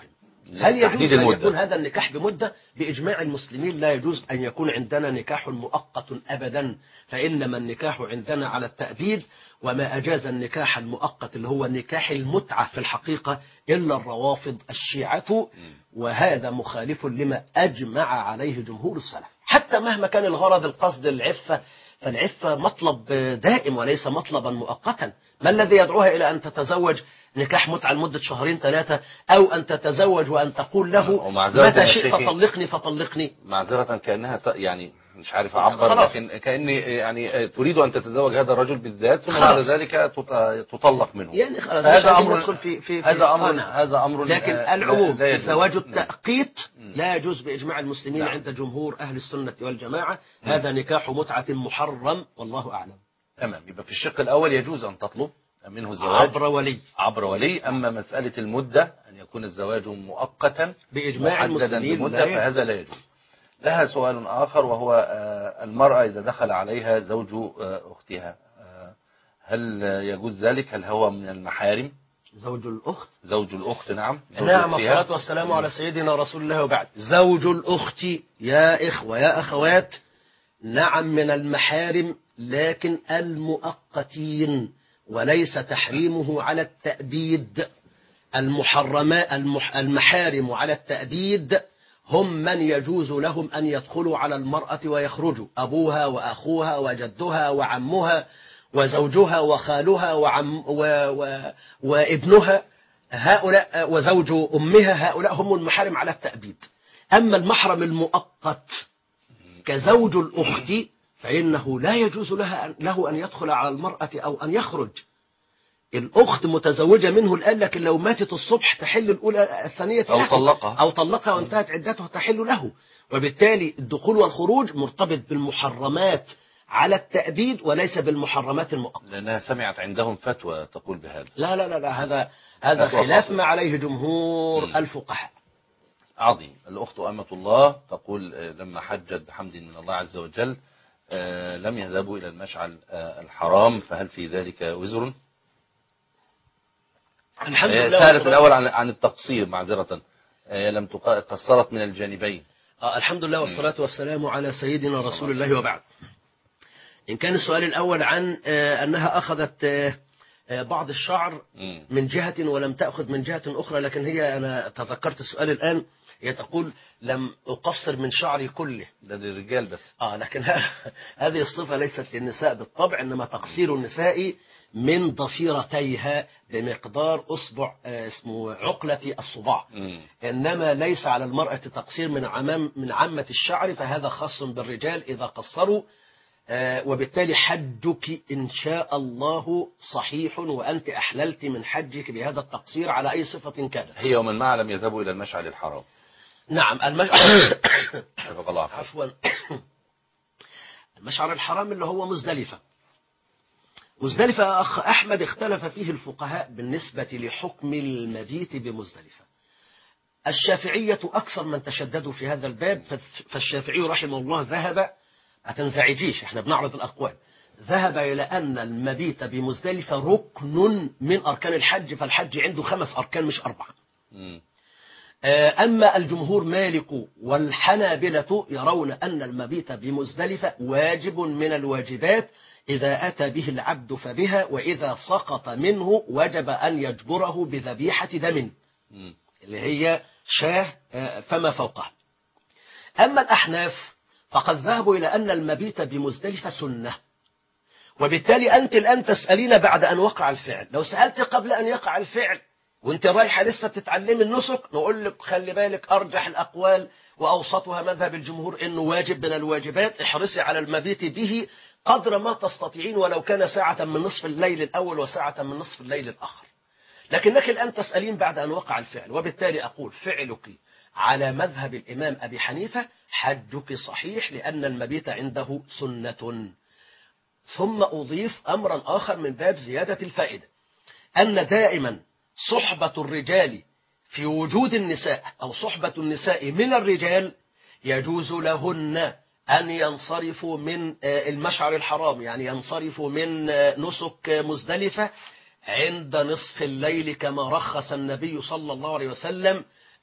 هل يجوز أن يكون هذا النكاح بمدة؟ بإجماع المسلمين لا يجوز أن يكون عندنا نكاح مؤقت أبدا، فإنما النكاح عندنا على التأبيد، وما أجاز النكاح المؤقت اللي هو نكاح المتعة في الحقيقة إلا الروافض الشيعة، وهذا مخالف لما أجمع عليه جمهور السلف. حتى مهما كان الغرض القصد العفة، فالعفة مطلب دائم وليس مطلبا مؤقتا. ما الذي يدعوها إلى أن تتزوج نكاح متعة لمدة 2-3 أو أن تتزوج وأن تقول له متى شئت طلقني فطلقني؟ معذرة كأنها يعني مش عارف أعبر، لكن كأني يعني تريد أن تتزوج هذا الرجل بالذات ثم بعد ذلك تطلق منه. يعني هذا أمر ندخل في هذا أمر لكن العموم زواج التأقيت لا يجوز بإجماع المسلمين عند جمهور أهل السنة والجماعة. هذا نكاح متعة محرم والله أعلم. تمام. يبقى في الشق الأول يجوز أن تطلب منه الزواج عبر ولي. أما مسألة المدة أن يكون الزواج مؤقتا بإجماع المسلمين بمدة فهذا لا يجوز. لها سؤال آخر، وهو المرأة إذا دخل عليها زوج أختها هل يجوز ذلك؟ هل هو من المحارم؟ زوج الأخت نعم. نعم، الصلاة والسلام على سيدنا رسول الله. وبعد، زوج الأخت يا إخوة يا أخوات نعم من المحارم، لكن المؤقتين، وليس تحريمه على التأبيد. المحارم على التأبيد هم من يجوز لهم أن يدخلوا على المرأة ويخرجوا: أبوها وأخوها وجدها وعمها وزوجها وخالها وابنها، هؤلاء وزوج أمها، هؤلاء هم المحارم على التأبيد. أما المحرم المؤقت كزوج الأخت فإنه لا يجوز له أن يدخل على المرأة أو أن يخرج. الأخت متزوجة منه الآن، لكن لو ماتت الصبح تحل الأولى الثانية أو طلقها وانتهت عدته تحل له. وبالتالي الدخول والخروج مرتبط بالمحرمات على التأبيد وليس بالمحرمات المؤقتة، لأنها سمعت عندهم فتوى تقول بهذا. لا لا لا، هذا خلاف ما عليه جمهور الفقهاء. عظيم. الأخت أمة الله تقول لما حجت بحمد من الله عز وجل لم يذهبوا إلى المشعر الحرام، فهل في ذلك وزر؟ الحمد لله. سألت الأول عن التقصير، معذرة لم قصرت من الجانبين. الحمد لله والصلاة والسلام على سيدنا رسول الله. وبعد، إن كان السؤال الأول عن أنها أخذت بعض الشعر من جهة ولم تأخذ من جهة أخرى، لكن هي أنا تذكرت السؤال الآن، هي تقول لم أقصر من شعري كله، ده للرجال بس. لكن هذه الصفة ليست للنساء بالطبع، إنما تقصير النساء من ضفيرتيها بمقدار أصبع اسمه عقلة الصباع، إنما ليس على المرأة تقصير من عامة الشعر، فهذا خاص بالرجال إذا قصروا. وبالتالي حجك إن شاء الله صحيح، وأنت أحللت من حجك بهذا التقصير على أي صفة كانت. هي ومن معها لم يذهبوا إلى المشعر الحرام. نعم، عفوا، المشعر الحرام اللي هو مزدلفة. أخ أحمد اختلف فيه الفقهاء بالنسبة لحكم المبيت بمزدلفة. الشافعية أكثر من تشددوا في هذا الباب، فالشافعي رحمه الله ذهب، ما تنزعجيش احنا بنعرض الأقوال، ذهب إلى أن المبيت بمزدلفة ركن من أركان الحج، فالحج عنده 5 أركان مش 4. أما الجمهور مالك والحنابلة يرون أن المبيت بمزدلفة واجب من الواجبات، إذا أتى به العبد فبها، وإذا سقط منه وجب أن يجبره بذبيحة دم اللي هي شاه فما فوقها. أما الأحناف فقد ذهبوا إلى أن المبيت بمزدلفة سنة، وبالتالي أنت الآن تسألين بعد أن وقع الفعل. لو سألت قبل أن يقع الفعل وانت رايحة لسه بتتعلم النسك، نقول لك خلي بالك، أرجح الأقوال وأوسطها مذهب الجمهور إنه واجب من الواجبات، احرصي على المبيت به قدر ما تستطيعين، ولو كان ساعة من نصف الليل الأول وساعة من نصف الليل الآخر. لكنك الآن تسألين بعد أن وقع الفعل، وبالتالي أقول فعلك على مذهب الإمام أبي حنيفة، حجك صحيح لأن المبيت عنده سنة. ثم أضيف أمرا آخر من باب زيادة الفائدة، أن دائما صحبة الرجال في وجود النساء أو صحبة النساء من الرجال يجوز لهن أن ينصرفوا من المشعر الحرام، يعني ينصرفوا من نسك مزدلفة عند نصف الليل، كما رخص النبي صلى الله عليه وسلم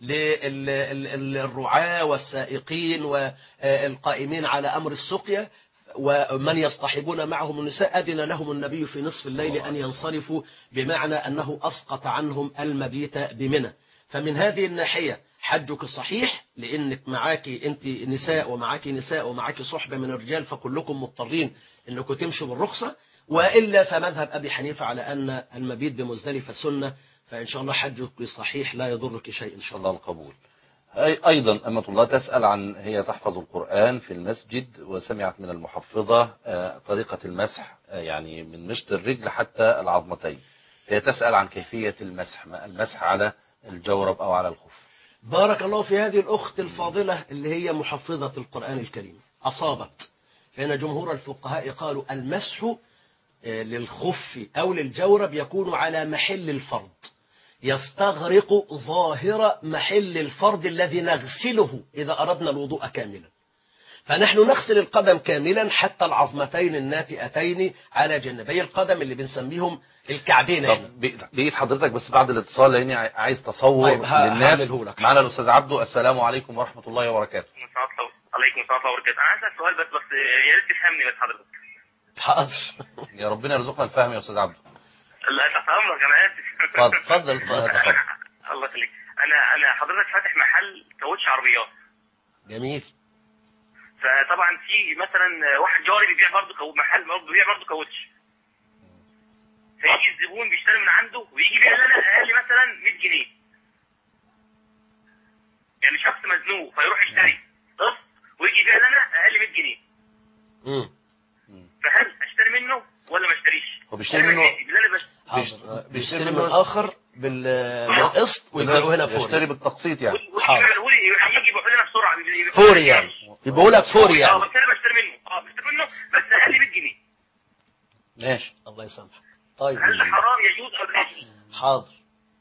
للرعاة والسائقين والقائمين على أمر السقيا ومن يصطحبون معهم النساء، أذن لهم النبي في نصف الليل أن ينصرفوا، بمعنى أنه أسقط عنهم المبيت بمنى. فمن هذه الناحية حجك صحيح، لأنك معاك أنت نساء ومعاك نساء ومعاك صحبة من الرجال، فكلكم مضطرين أنكم تمشوا بالرخصة. وإلا فمذهب أبي حنيفة على أن المبيت بمزدلفة سنة، فإن شاء الله حجك صحيح لا يضرك شيء إن شاء الله. القبول. أيضا أمة الله تسأل عن، هي تحفظ القرآن في المسجد وسمعت من المحفظة طريقة المسح يعني من مشط الرجل حتى العظمتين، هي تسأل عن كيفية المسح على الجورب أو على الخف. بارك الله في هذه الأخت الفاضلة اللي هي محفظة القرآن الكريم، أصابت. فإن جمهور الفقهاء قالوا المسح للخف أو للجورب يكون على محل الفرض، يستغرق ظاهر محل الفرض الذي نغسله إذا أردنا الوضوء كاملا. فنحن نغسل القدم كاملا حتى العظمتين الناتئتين على جانبي القدم اللي بنسميهم الكعبين. طب بقيت حضرتك بس بعد الاتصال، لاني عايز تصور للناس. معنا الاستاذ عبده. السلام عليكم ورحمه الله وبركاته. عليكم السلام وبركاته. انا عايز اسال سؤال بس يا ريت تفهمني بس حضرتك. حاضر. يا ربنا يرزقنا الفهم يا استاذ عبده. لا تحت امرك، انا اسف. اتفضل. الله يخليك. انا حضرتك فاتح محل كاوتش عربيات. جميل. فطبعا في مثلا واحد جاري بيبيع برضه محل بيبيع برضه كاوتش، فيجي الزبون بيشتري من عنده ويجي يبيع لنا اقل مثلا 100 جنيه. يعني شخص مزنوق فيروح يشتري قسط ويجي يبيع لنا اقل 100 جنيه. فهل اشتري منه ولا ما اشتريش؟ هو بيشتري منه بيشتري من الاخر بالقسط ويبيعه هنا فوري. يشتري بالتقسيط يعني. حاضر. يجي يبيعه لنا بسرعه فوري يعني. يبيعوا لك فوري يعني. بشتري منه بس اقل 100 جنيه. ماشي. الله يسامحك. طيب هل حرام يجوز او لا؟ حاضر.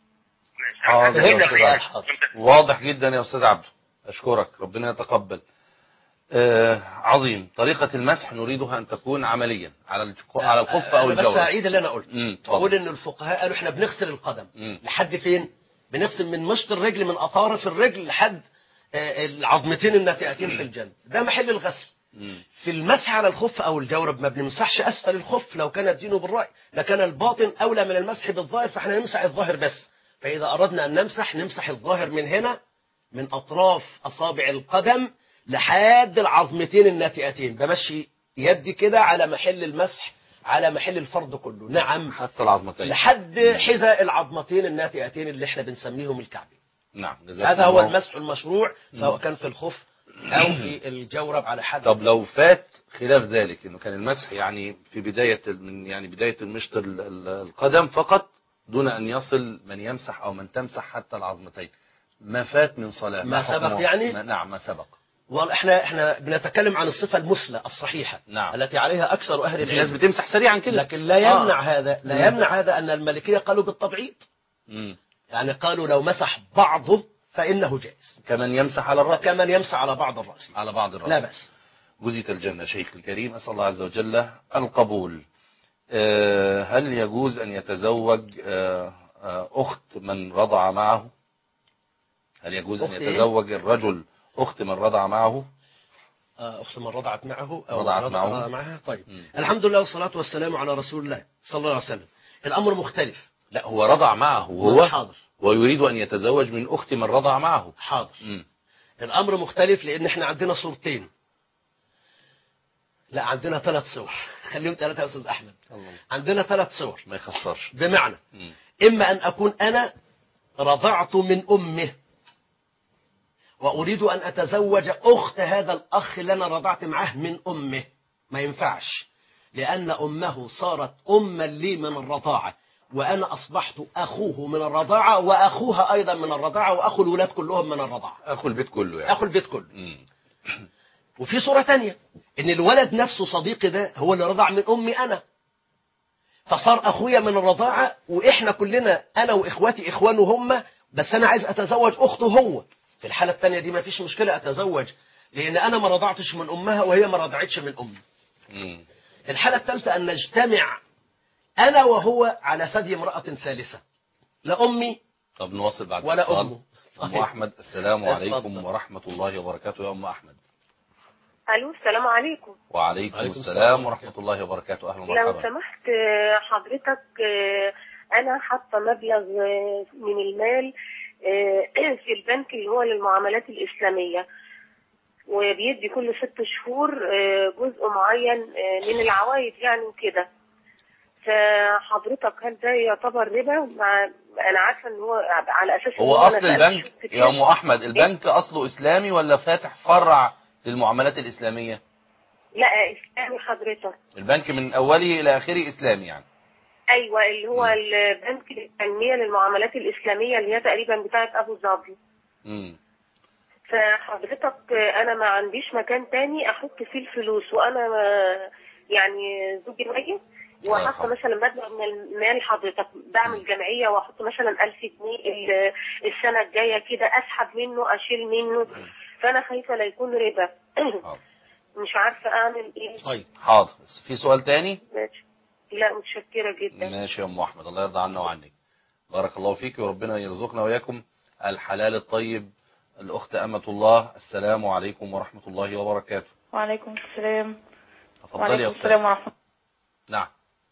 ماشي. حاضر. واضح جدا يا استاذ عبده، اشكرك، ربنا يتقبل. عظيم. طريقة المسح نريدها أن تكون عمليا على الخف أو الجورب. بس أعيد اللي أنا قلت. أقول إن الفقهاء قالوا إحنا بنغسل القدم لحد فين؟ بنغسل من مشط الرجل، من أطراف الرجل لحد العظمتين الناتئتين في الجنب، ده محل الغسل. في المسح على الخف أو الجورب ما بنمسحش أسفل الخف، لو كان الدين بالرأي لكان الباطن أولى من المسح بالظاهر، فإحنا نمسح الظاهر بس. فإذا أردنا أن نمسح الظاهر من هنا، من أطراف أصابع القدم لحد العظمتين الناتئتين، بمشي يدي كده على محل المسح، على محل الفرض كله. نعم، حتى العظمتين لحد حذاء العظمتين الناتئتين اللي احنا بنسميهم الكعبين. نعم. هذا هو المسح المشروع، سواء كان في الخف أو في الجورب على حد. طب لو فات خلاف ذلك، إنه كان المسح يعني في بداية بداية المشط القدم فقط، دون أن يصل من يمسح أو من تمسح حتى العظمتين، ما فات من صلاة، ما سبق يعني؟ نعم، ما سبق. احنا بنتكلم عن الصفة المثلى الصحيحة. نعم. التي عليها أكثر أهل العلم. الناس بتمسح سريعا كده، لكن لا يمنع هذا، لا يمنع هذا أن المالكية قالوا بالتبعيض. يعني قالوا لو مسح بعضه فإنه جائز، كمن يمسح على الرأس، كمن يمسح على بعض الرأس، على بعض الرأس، لا بأس. جزيت الجنة شيخ الكريم، أسأل الله عز وجل القبول. هل يجوز أن يتزوج أخت من رضع معه؟ هل يجوز أن يتزوج الرجل أخت من رضع معه؟ أخت من رضعت معه أو رضعت معها. طيب. الحمد لله والصلاة والسلام على رسول الله صلى الله عليه وسلم. الأمر مختلف. لا، هو رضع معه هو. حاضر. ويريد أن يتزوج من أخت من رضع معه. حاضر. الأمر مختلف، لأن احنا عندنا صورتين، لا عندنا 3 صور. خليهم 3 يا أستاذ أحمد. عندنا 3 صور ما يخسرش. بمعنى إما أن أكون أنا رضعت من أمه وأريد أن أتزوج أخت هذا الأخ اللي أنا رضعت معه من أمه، ما ينفعش، لأن أمه صارت أما لي من الرضاعة، وأنا أصبحت أخوه من الرضاعة، وأخوها أيضا من الرضاعة، وأخو الولاد كلهم من الرضاعة، أخو البيت كله يعني. أخو البيت كله. وفي صورة تانية، إن الولد نفسه صديقي ده هو اللي رضع من أمي أنا، فصار أخويا من الرضاعة، وإحنا كلنا أنا وإخواتي إخوانه هم، بس أنا عايز أتزوج أخته هو. في الحالة التانية دي ما فيش مشكلة أتزوج، لأن أنا ما رضعتش من أمها وهي ما رضعتش من أمي. الحالة الثالثة أن نجتمع أنا وهو على ثدي امرأة ثالثة، لا أمي طب نواصل بعد ولا أمه. أم أحمد السلام عليكم ورحمة الله وبركاته. يا أم أحمد. الو السلام عليكم. وعليكم السلام ورحمة الله وبركاته. أهلا ومرحبا. لو سمحت حضرتك أنا حاطة مبلغ من المال في البنك اللي هو للمعاملات الإسلامية، وبيدي كل 6 شهور جزء معين من العوائد يعني وكده. فحضرتك هل ده يعتبر ربا؟ أنا عارفة إن هو على أساس هو أصل البنك يا أم أحمد البنك أصله إسلامي ولا فاتح فرع للمعاملات الإسلامية؟ لا إسلامي حضرتك. البنك من أوله إلى آخره إسلامي يعني؟ ايوه اللي هو البنك للتنميه للمعاملات الاسلاميه اللي هي تقريبا بتاعه ابو ظبي. فحضرتك انا ما عنديش مكان تاني احط فيه الفلوس، وانا يعني زوجي ميت وحاطه مثلا مبلغ من المال حضرتك بعمل جمعيه واحط مثلا 1000 جنيه السنه الجايه كده اسحب منه اشيل منه، فانا خايفه لا يكون ربا. مش عارفه اعمل ايه. طيب حاضر. في سؤال تاني؟ ماشي. لا متشكرة جدا. ماشي يا أم أحمد، الله يرضى عنا وعنك. بارك الله فيك وربنا يرزقنا وإياكم الحلال الطيب. الأخت أمة الله السلام عليكم ورحمة الله وبركاته. وعليكم السلام. تفضلي يا أختي. السلام ورحمة. نعم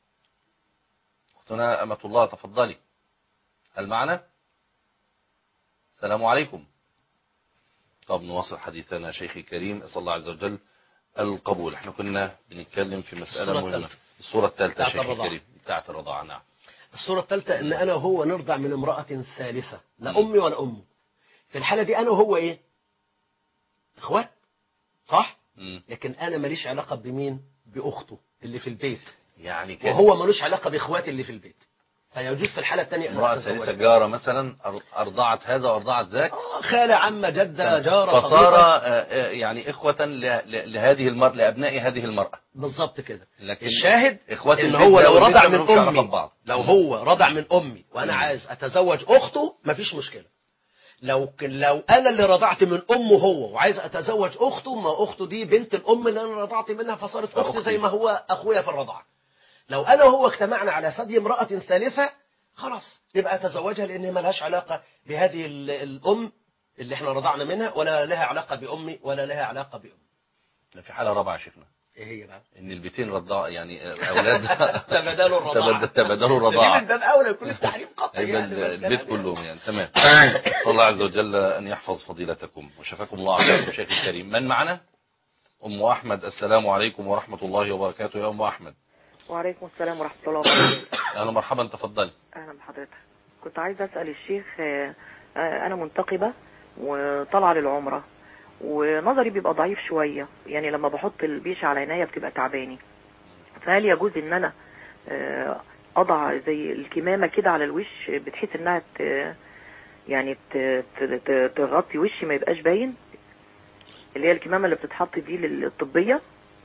أختنا أمة الله تفضلي. هل معنا؟ السلام عليكم. طب نواصل حديثنا شيخي الكريم. أسأل الله عز وجل القبول. احنا كنا بنتكلم في مسألة مهمة. الصورة الثالثة شيخ الكريم بتاعت الرضاعة. نعم. الصورة الثالثة ان انا وهو نرضع من امرأة ثالثة لا امي ولا امه. في الحالة دي انا وهو ايه؟ اخوات صح؟ لكن انا ماليش علاقة بمين؟ باخته اللي في البيت يعني كده. وهو مالوش علاقة باخواتي اللي في البيت. فيجوز في الحالة الثانية امرأة ثالثة جارة مثلا أرضعت هذا وأرضعت ذاك. خالة عمة جدة جارة فصار يعني إخوة لهذه المرأة لأبناء هذه المرأة. بالضبط كده. الشاهد إخوة إن هو لو رضع من أمي لو رضع من أمي وأنا عايز أتزوج أخته مفيش مشكلة. لو أنا اللي رضعت من أمه هو وعايز أتزوج أخته، ما أخته دي بنت الأم اللي أنا رضعت منها فصارت أختي زي ما هو أخويا في الرضاعة. لو أنا وهو اجتمعنا على ثدي امرأة ثالثة خلاص يبقى أتزوجها لأن ما لهاش علاقة بهذه الأم اللي احنا رضعنا منها، ولا لها علاقة بأمي ولا لها علاقة بأمي. في حالة رابعة شفنا ايه هي بقى؟ ان البيتين رضاع يعني اولاد تبادلوا الرضاعة. تبادلوا الرضاعة. من باب اولى يكون التحريم قطعي يعني البيت كلهم يعني. تمام. الله عز وجل ان يحفظ فضيلتكم وشفاكم الله عليكم شيخ الكريم. من معنا؟ ام احمد السلام عليكم ورحمة الله وبركاته. يا ام احمد. وعليكم السلام ورحمة الله وبركاته. اهلا مرحبا تفضلي. اهلا بحضرتك. كنت عايزة اسأل الشيخ انا منتقبة وطالعة للعمرة ونظري بيبقى ضعيف شوية، يعني لما بحط البيشة على عينيا بتبقى تعباني، فهل يجوز ان انا اضع زي الكمامة كده على الوش بتحيث انها يعني تغطي وشي ما يبقاش باين، اللي هي الكمامة اللي بتتحط دي للطبية؟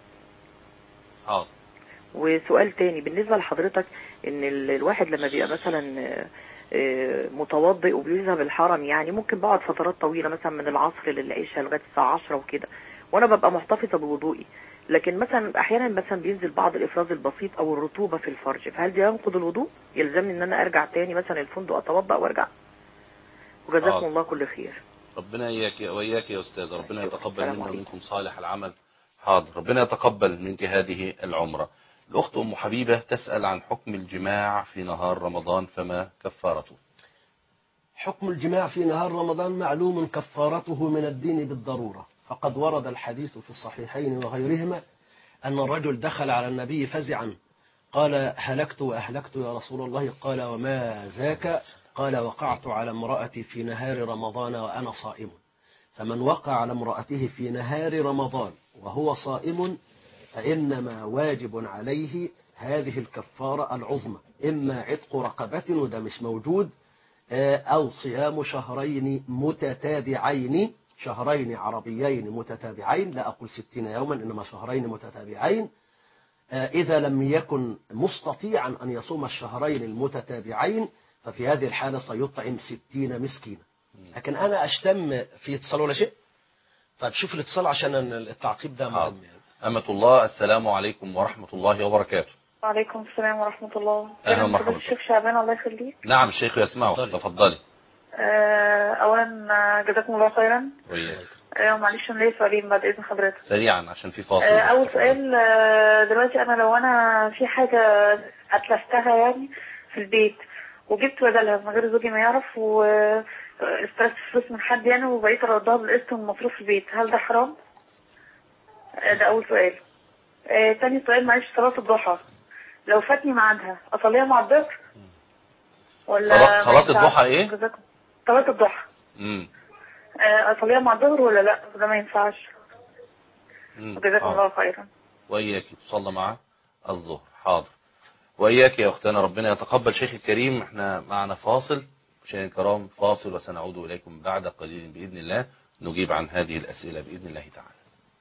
وسؤال تاني بالنسبة لحضرتك، ان الواحد لما بيبقى مثلا متوضئ وبيذهب الحرم، يعني ممكن بقعد فترات طويلة مثلا من العصر للعشاء لغاية الساعة 10 وكده، وانا ببقى محتفظة بوضوئي، لكن مثلا احيانا مثلا بينزل بعض الافراز البسيط او الرطوبة في الفرج، فهل ده ينقض الوضوء؟ يلزمني ان انا ارجع تاني مثلا الفندق اتوضأ وارجع؟ وجزاكم الله كل خير. ربنا اياك واياك يا استاذ، ربنا يتقبل منا ومنكم صالح العمل. حاضر، ربنا يتقبل منك هذه العمرة. الأخت أم حبيبة تسأل عن حكم الجماع في نهار رمضان فما كفارته؟ حكم الجماع في نهار رمضان معلوم كفارته من الدين بالضرورة، فقد ورد الحديث في الصحيحين وغيرهما أن الرجل دخل على النبي فزعا قال هلكت وأهلكت يا رسول الله، قال وما ذاك؟ قال وقعت على امرأتي في نهار رمضان وأنا صائم. فمن وقع على امرأته في نهار رمضان وهو صائم فإنما واجب عليه هذه الكفارة العظمى، إما عتق رقبة وده مش موجود، أو صيام شهرين متتابعين، شهرين عربيين متتابعين، لا أقول 60 يوما إنما شهرين متتابعين. إذا لم يكن مستطيعا أن يصوم الشهرين المتتابعين ففي هذه الحالة سيطعم 60 مسكينا. لكن أنا أشتم في اتصال ولا شيء؟ طيب شوف الاتصال عشان التعقيب ده مهم يعني. أمة الله السلام عليكم ورحمة الله وبركاته. وعليكم السلام ورحمة الله. أهلا مرحبا. الشيخ شعبان الله يخليك. نعم الشيخ يسمعك تفضلي. اولا جزاكم الله خيرا. ومعلش انا ليا سؤالين بعد اذن حضرتك سريعا عشان في فاصل. اول سؤال، دلوقتي انا لو انا في حاجه اتلفتها يعني في البيت وجبت بدلها من غير زوجي ما يعرف واستلفت فلوس من حد يعني وبقيت اردها بالقسط من مصروف البيت، هل ده حرام؟ ده اول سؤال. تاني سؤال، معلش، صلاه الضحى لو فاتني ميعادها اصليها مع الظهر ولا صلاة الضحى ايه؟ صلاة الضحى اصليها مع الظهر ولا لا؟ ده ما ينفعش. جزاكم الله خيرا. واياك تصلى مع الظهر. حاضر. واياك يا اختنا، ربنا يتقبل. شيخ الكريم احنا معنا فاصل، مشاهدينا الكرام، فاصل وسنعود اليكم بعد قليل باذن الله نجيب عن هذه الاسئله باذن الله تعالى.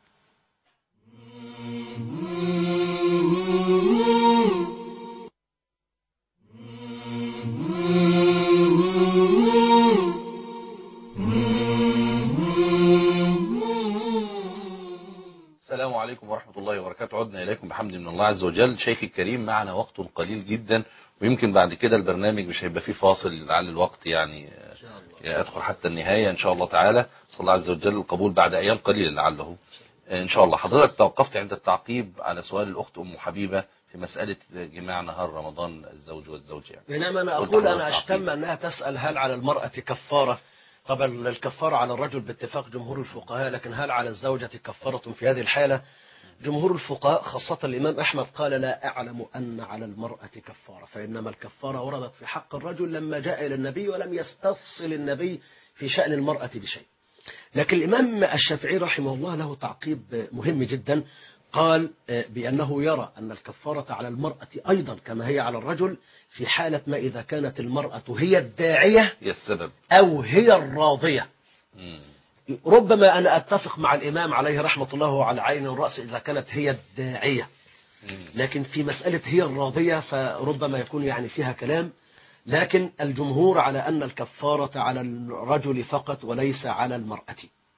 السلام عليكم ورحمة الله وبركاته. عدنا إليكم بحمد من الله عز وجل. شيخ الكريم معنا وقت قليل جدا، ويمكن بعد كده البرنامج مش هيبقى فيه فاصل لعل الوقت يعني يدخل حتى النهاية إن شاء الله تعالى. صلى الله عز وجل القبول بعد أيام قليلة لعله إن شاء الله. حضرتك توقفت عند التعقيب على سؤال الأخت أم حبيبة في مسألة جماع نهار رمضان الزوج والزوجة يعني. بينما أنا أقول أنا أشتم أنها تسأل هل على المرأة كفارة. طبعا الكفارة على الرجل باتفاق جمهور الفقهاء، لكن هل على الزوجة كفارة في هذه الحالة؟ جمهور الفقهاء خاصة الإمام أحمد قال لا أعلم أن على المرأة كفارة، فإنما الكفارة وردت في حق الرجل لما جاء إلى النبي ولم يستفصل النبي في شأن المرأة بشيء. لكن الإمام الشافعي رحمه الله له تعقيب مهم جدا، قال بأنه يرى أن الكفارة على المرأة أيضا كما هي على الرجل في حالة ما إذا كانت المرأة هي الداعية هي السبب أو هي الراضية. ربما أنا أتفق مع الإمام عليه رحمة الله على عين الرأس إذا كانت هي الداعية، لكن في مسألة هي الراضية فربما يكون يعني فيها كلام. لكن الجمهور على أن الكفارة على الرجل فقط وليس على المرأة.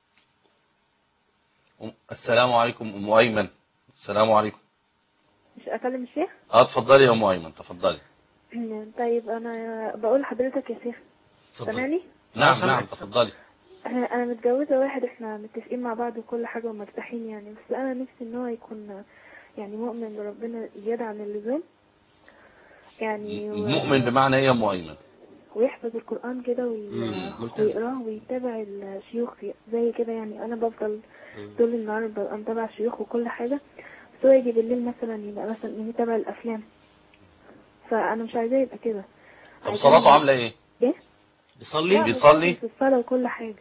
السلام عليكم أم أيمن. السلام عليكم. مش أكلم الشيخ؟ اتفضلي يا أم أيمن، تفضلي. طيب أنا بقول لحضرتك يا شيخ، سامعني؟ نعم تفضلي. أنا متجوزة واحد، إحنا متفقين مع بعض وكل حاجة ومرتاحين يعني، بس أنا نفسي إن هو يكون يعني مؤمن بربنا زيادة عن اللزوم يعني. مؤمن بمعنى إيه يا أم أيمن؟ ويحفظ القرآن كده ويقراه ويتابع الشيوخ زي كده يعني. أنا بفضل طول النهار ببقى متابع الشيوخ وكل حاجة، بس هو يجي بالليل مثلا يبقى مثلا يتابع الأفلام، فأنا مش عايزاه يبقى كده. طب صلاته عاملة إيه؟ إيه؟ بيصلي في الصلاة وكل حاجة.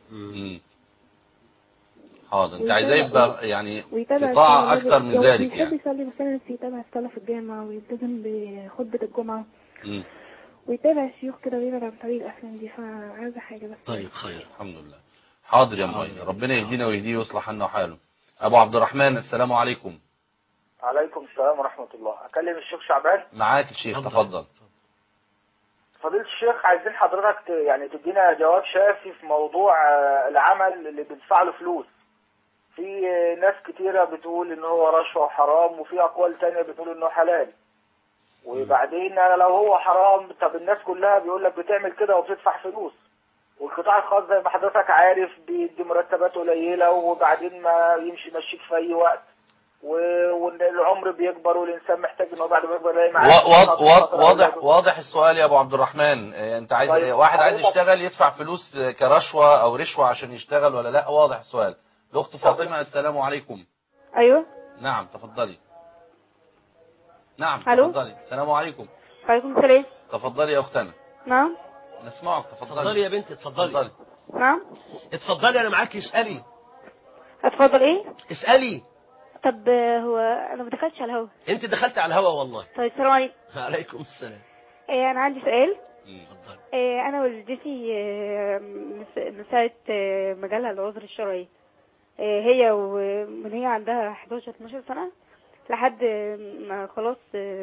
حاضر. انت عايزاه يبقى يعني في طاعة اكتر من ذلك يعني. بيحب يصلي بس انا نفسي يتابع الصلاة في الجامعة ويلتزم بخطبة الجمعة ويتابع الشيوخ كده ويبعد عن طريق الافلام دي، فعايزة حاجة بس. طيب خير الحمد لله. حاضر يا مؤمن، ربنا يهدينا ويهديه ويصلح لنا وحاله. ابو عبد الرحمن السلام عليكم. عليكم السلام ورحمة الله. اكلم الشيخ شعبان؟ معاك الشيخ، تفضل. فضيلة الشيخ، عايزين حضرتك يعني تدينا جواب شافي في موضوع العمل اللي بندفع له فلوس. في ناس كتيرة بتقول ان هو رشوة وحرام، وفي اقوال تانية بتقول انه حلال. وبعدين انا لو هو حرام، طب الناس كلها بيقول لك بتعمل كده وبتدفع فلوس، والقطاع الخاص زي ما حضرتك عارف بيدي مرتبات قليلة وبعدين ما يمشيك في اي وقت، والعمر بيكبر والانسان محتاج انه بعد ما يكبر يلاقي معاه. واضح السؤال يا ابو عبد الرحمن. انت عايز طيب واحد عايز يشتغل يدفع فلوس كرشوة او رشوة عشان يشتغل ولا لا؟ واضح السؤال. الاخت فاطمة السلام عليكم. ايوه نعم تفضلي. نعم الو. تفضلي. السلام عليكم. وعليكم السلام. تفضلي يا اختنا. نعم نسمعك، تفضلي. تفضلي يا بنتي، تفضلي. نعم اتفضلي انا معاكي، اسالي. اتفضل ايه؟ اسالي. طب هو انا ما دخلتش على الهوا. انت دخلت على الهوا والله. طيب السلام عليكم. وعليكم السلام. انا عندي سؤال. اتفضلي. انا والدتي من ساعه مجالها العذر الشرعي، هي ومن هي عندها 11-12 سنه لحد ما خلاص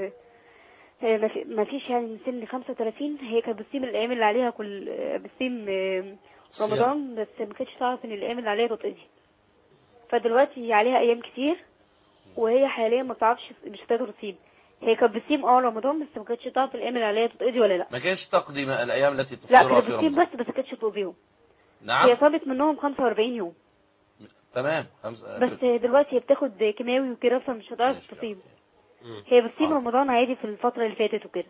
ما فيش يعني من سن 35 هي كانت بتصيم الايام اللي عليها، كل بتصيم رمضان، بس ما كانتش تعرف ان الايام اللي عليها تتقضي. فدلوقتي عليها ايام كتير وهي حاليا ما تعرفش، مش هتقدر تصيم. هي كانت بتصيم رمضان، بس ما كانتش تعرف الايام اللي عليها تتقضي ولا لا. ما كانش تقضي الايام التي لا تفطرها في بتصيم رمضان. بس ما كانتش تقضيهم. نعم. هي طلبت منهم 45 يوم. تمام. بس دلوقتي هي بتاخد كيماوي وكده فمش هتعرف تصيم. هي بتصيم رمضان عادي في الفترة اللي فاتت وكده.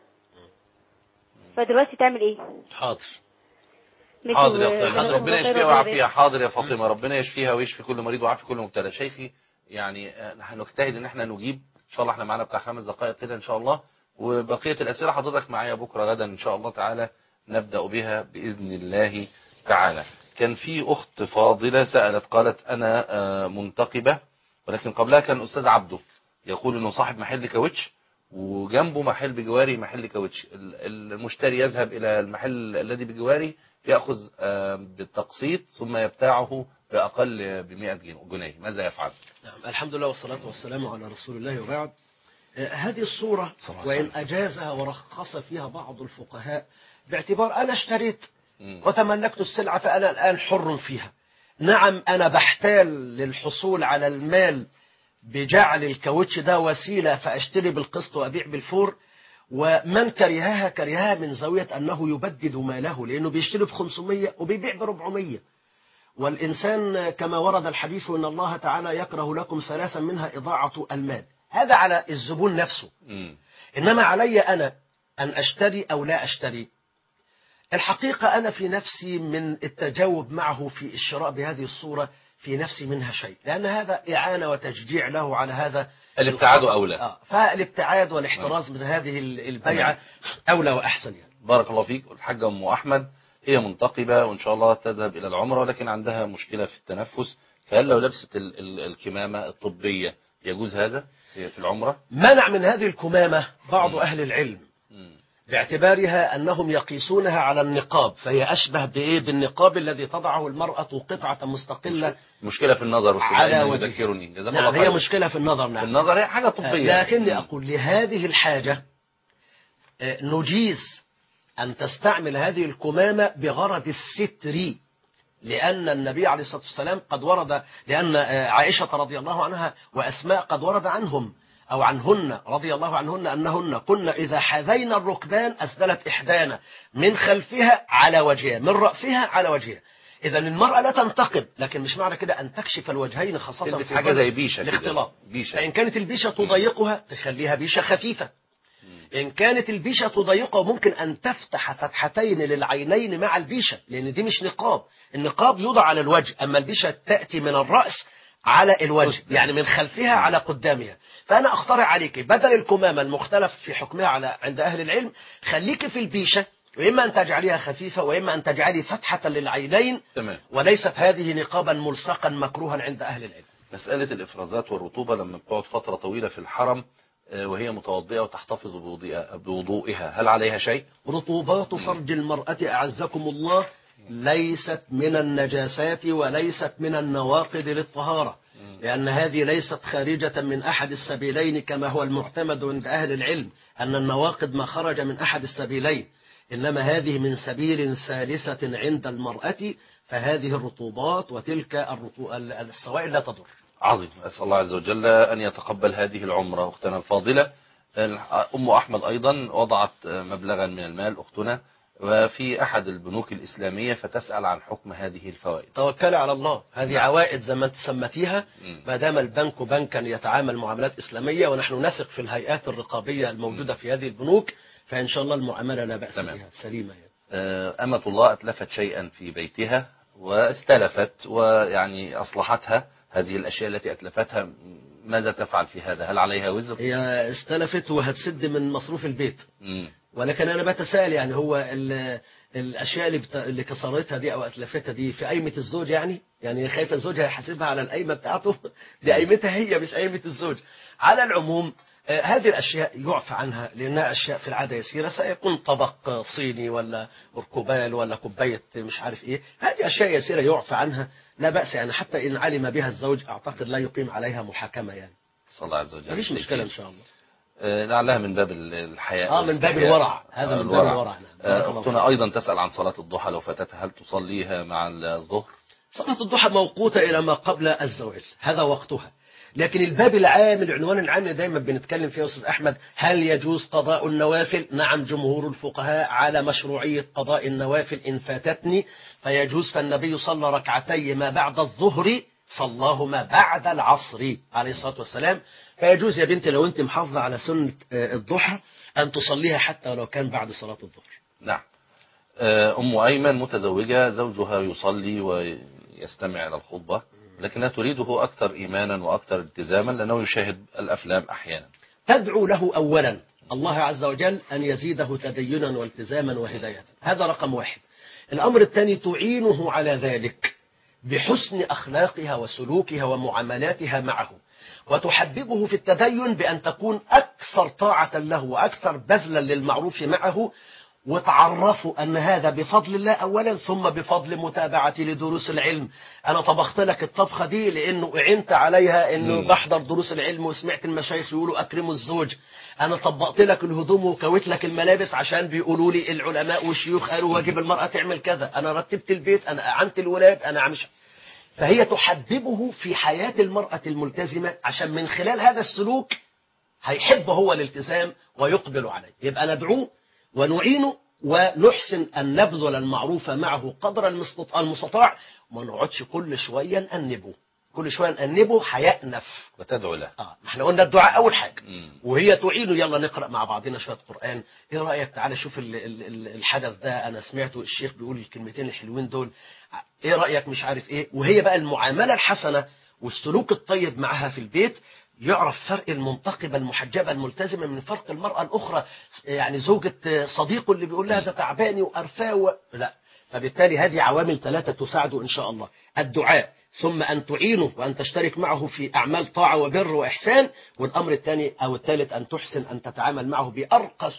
فدلوقتي تعمل ايه؟ حاضر حاضر يا اختي، حاضر. ربنا يشفيها ويعافيها. حاضر يا فاطمه، ربنا يشفيها ويشفي كل مريض ويعافي كل مبتلى. شيخي يعني هنجتهد ان احنا نجيب ان شاء الله. احنا معانا بتاع 5 دقائق كده ان شاء الله، وبقيه الاسئله حضرتك معايا بكره غدا ان شاء الله تعالى نبدا بها باذن الله تعالى. كان في اخت فاضله سالت قالت انا منتقبه، ولكن قبلها كان الاستاذ عبده يقول انه صاحب محل كاوتش وجنبه محل بجواري محل كاوتش. المشتري يذهب الى المحل الذي بجواري يأخذ بالتقسيط ثم يبتاعه بأقل ب100 جنيه. ماذا يفعل؟ نعم، الحمد لله والصلاة والسلام على رسول الله وبعد. هذه الصورة وإن أجازها ورخص فيها بعض الفقهاء باعتبار أنا اشتريت وتملكت السلعة فأنا الآن حر فيها. نعم، أنا بحتال للحصول على المال بجعل الكاوتش ده وسيلة فأشتري بالقسط وأبيع بالفور، ومن كرهها من زاوية أنه يبدد ماله، لأنه بيشتري ب500 وبيبيع ب400. والإنسان كما ورد الحديث إن الله تعالى يكره لكم 3 منها إضاعة المال. هذا على الزبون نفسه. إنما علي أنا أن أشتري أو لا أشتري. الحقيقة أنا في نفسي من التجاوب معه في الشراء بهذه الصورة في نفسي منها شيء، لأن هذا إعانة وتشجيع له على هذا الابتعاد أولى. فالابتعاد والاحتراز من هذه البيعة أولى وأحسن يعني. بارك الله فيك. الحاجة أم أحمد هي منتقبة وإن شاء الله تذهب إلى العمرة، ولكن عندها مشكلة في التنفس، فهل لو لبست الكمامة الطبية يجوز هذا في العمرة؟ منع من هذه الكمامة بعض أهل العلم باعتبارها أنهم يقيسونها على النقاب، فهي أشبه بإيه؟ بالنقاب الذي تضعه المرأة قطعة مستقلة. مشكلة في النظر على وجهه. يذكرني. نعم، هي مشكلة في النظر. نعم، في النظر هي حاجة طبية. لكني أقول لهذه الحاجة نجيز أن تستعمل هذه الكمامة بغرض الستر، لأن النبي عليه الصلاة والسلام قد ورد، لأن عائشة رضي الله عنها وأسماء قد ورد عنهم أو عنهن رضي الله عنهن أنهن كنا إذا حذينا الركبان أسدلت إحدانا من خلفها على وجهها، من رأسها على وجهها. إذا المرأة لا تنتقب، لكن مش معنى كده أن تكشف الوجهين، خاصة في حاجة زي بيشة الاختلاط. فإن كانت البيشة تضيقها تخليها بيشة خفيفة. إن كانت البيشة تضيقها ممكن أن تفتح فتحتين للعينين مع البيشة، لأن دي مش نقاب. النقاب يوضع على الوجه، أما البيشة تأتي من الرأس على الوجه، يعني من خلفها على قدامها. فأنا أقترح عليك بدل الكمامة المختلف في حكمها عند أهل العلم، خليك في البيشة، وإما أن تجعليها خفيفة وإما أن تجعلي فتحة للعينين. تمام. وليست هذه نقابا ملصقا مكروها عند أهل العلم. مسألة الإفرازات والرطوبة لما بتقعد فترة طويلة في الحرم وهي متوضئة وتحتفظ بوضوئها، هل عليها شيء؟ رطوبات فرج المرأة أعزكم الله ليست من النجاسات وليست من النواقض للطهارة، لأن هذه ليست خارجة من أحد السبيلين كما هو المعتمد عند أهل العلم، أن النواقض ما خرج من أحد السبيلين، إنما هذه من سبيل ثالثة عند المرأة، فهذه الرطوبات وتلك السوائل لا تضر. عظيم. أسأل الله عز وجل أن يتقبل هذه العمرة. أختنا الفاضلة أم أحمد أيضا وضعت مبلغا من المال أختنا وفي أحد البنوك الإسلامية، فتسأل عن حكم هذه الفوائد. توكل على الله، هذه عوائد زي ما انت سمتيها، ما دام البنك بنكا يتعامل معاملات إسلامية ونحن نثق في الهيئات الرقابية الموجودة في هذه البنوك، فإن شاء الله المعاملة لا بأس بها، سليمة يعني. أمة الله أتلفت شيئا في بيتها واستلفت ويعني أصلحتها، هذه الأشياء التي أتلفتها ماذا تفعل في هذا؟ هل عليها وزر؟ هي استلفت وهتسد من مصروف البيت. ولكن أنا بتساءل يعني هو الأشياء اللي كسرتها دي أو أتلفتها دي في قايمة الزوج، يعني خايفة زوجها يحاسبها على القايمة بتاعته، دي قايمتها هي مش قايمة الزوج. على العموم هذه الأشياء يعفى عنها لأنها أشياء في العادة يسيرة، سيكون طبق صيني ولا أركوبال ولا كوباية مش عارف إيه، هذه أشياء يسيرة يعفى عنها لا بأس يعني، حتى إن علم بها الزوج أعتقد لا يقيم عليها محاكمة يعني. صلى الله عز وجل. مفيش مشكلة إن شاء الله. لعلها من باب الحياء. من باب الورع، هذا من باب الورع. أختنا أيضا تسأل عن صلاة الضحى لو فاتتها هل تصليها مع الظهر؟ صلاة الضحى موقوتة إلى ما قبل الزوال، هذا وقتها، لكن الباب العام، العنوان العام اللي دايما بنتكلم فيه يا أستاذ أحمد، هل يجوز قضاء النوافل؟ نعم، جمهور الفقهاء على مشروعية قضاء النوافل إن فاتتني فيجوز. فالنبي صلى ركعتي ما بعد الظهر صلاهما بعد العصر عليه الصلاة والسلام. فيجوز يا بنتي لو أنت محافظة على سنة الضحى أن تصليها حتى لو كان بعد صلاة الظهر. نعم. أم أيمن متزوجة، زوجها يصلي ويستمع إلى الخطبة لكنها تريده أكثر إيمانا وأكثر التزاما لأنه يشاهد الأفلام أحيانا. تدعو له أولا الله عز وجل أن يزيده تدينا والتزاما وهداية، هذا رقم واحد. الأمر الثاني تعينه على ذلك بحسن أخلاقها وسلوكها ومعاملاتها معه، وتحببه في التدين بأن تكون أكثر طاعة له وأكثر بذلا للمعروف معه، وتعرفوا أن هذا بفضل الله أولا ثم بفضل متابعتي لدروس العلم. أنا طبخت لك الطبخة دي لأنه أعنت عليها، أنه بحضر دروس العلم وسمعت المشايخ يقولوا أكرموا الزوج. أنا طبقت لك الهدوم وكويت لك الملابس عشان بيقولوا لي العلماء والشيوخ قالوا واجب المرأة تعمل كذا. أنا رتبت البيت، أنا أعنت الولاد، أنا عمش. فهي تحببه في حياة المرأة الملتزمة عشان من خلال هذا السلوك هيحب هو الالتزام ويقبل عليه. يبقى ندعوه ونعينه ونحسن أن نبذل المعروف معه قدر المستطاع، وما نقعدش كل شوية نأنبه. كل شوية نأنبه هيأنف. وتدعو له. احنا قلنا الدعاء أول حاجة، وهي تعينه. يلا نقرأ مع بعضنا شوية قرآن، ايه رأيك تعالى شوف الحدث ده، أنا سمعته الشيخ بيقول الكلمتين الحلوين دول، ايه رأيك مش عارف ايه. وهي بقى المعاملة الحسنة والسلوك الطيب معها في البيت، يعرف فرق المنتقبة المحجبة الملتزمة من فرق المرأة الأخرى، يعني زوجة صديقه اللي بيقول لها ده تعباني وقرفاه لا. فبالتالي هذه عوامل ثلاثة تساعده إن شاء الله: الدعاء، ثم أن تعينه وأن تشترك معه في أعمال طاعة وبر وإحسان، والأمر الثاني أو الثالث أن تحسن أن تتعامل معه بأرقى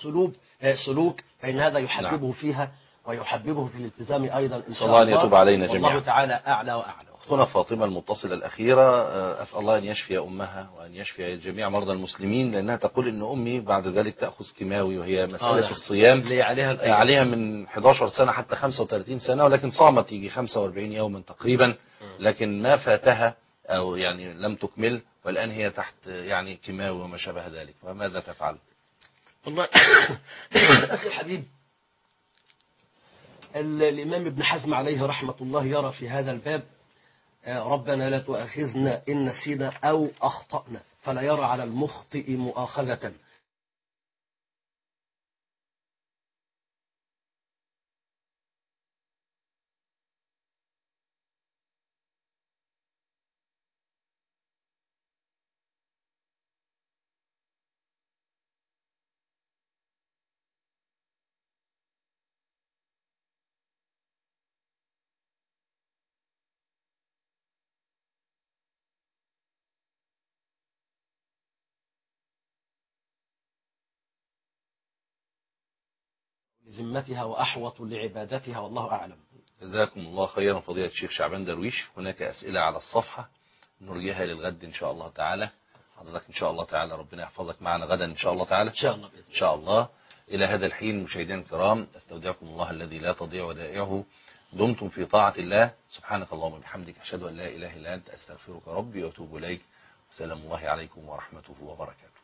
سلوك، فإن هذا يحببه فيها ويحببه في الالتزام أيضا إن شاء الله. الله يتوب علينا جميعا. والله تعالى أعلى وأعلى. أختنا فاطمة المتصلة الأخيرة، أسأل الله أن يشفي أمها وأن يشفي جميع مرضى المسلمين، لأنها تقول إن أمي بعد ذلك تأخذ كيماوي، وهي مسألة الصيام اللي عليها من 11 سنة حتى 35 سنة، ولكن صامت يجي 45 يوما تقريبا، لكن ما فاتها أو يعني لم تكمل، والآن هي تحت يعني كيماوي وما شابه ذلك. فماذا تفعل؟ والله أخي الحبيب، الإمام ابن حزم عليه رحمة الله يرى في هذا الباب ربنا لا تؤاخذنا إن نسينا أو أخطأنا، فلا يرى على المخطئ مؤاخذة. لذمتها وأحوط لعبادتها، والله أعلم. جزاكم الله خيرا فضيلة الشيخ شعبان درويش. هناك أسئلة على الصفحة نرجيها للغد إن شاء الله تعالى. حضرتك إن شاء الله تعالى ربنا يحفظك معنا غدا إن شاء الله تعالى. إن شاء الله بإذن إن شاء الله. إلى هذا الحين مشاهدينا الكرام، أستودعكم الله الذي لا تضيع ودائعه. دمتم في طاعة الله. سبحانك اللهم وبحمدك، أشهد أن لا إله إلا أنت، أستغفرك ربي وأتوب إليك. سلام الله عليكم ورحمته وبركاته.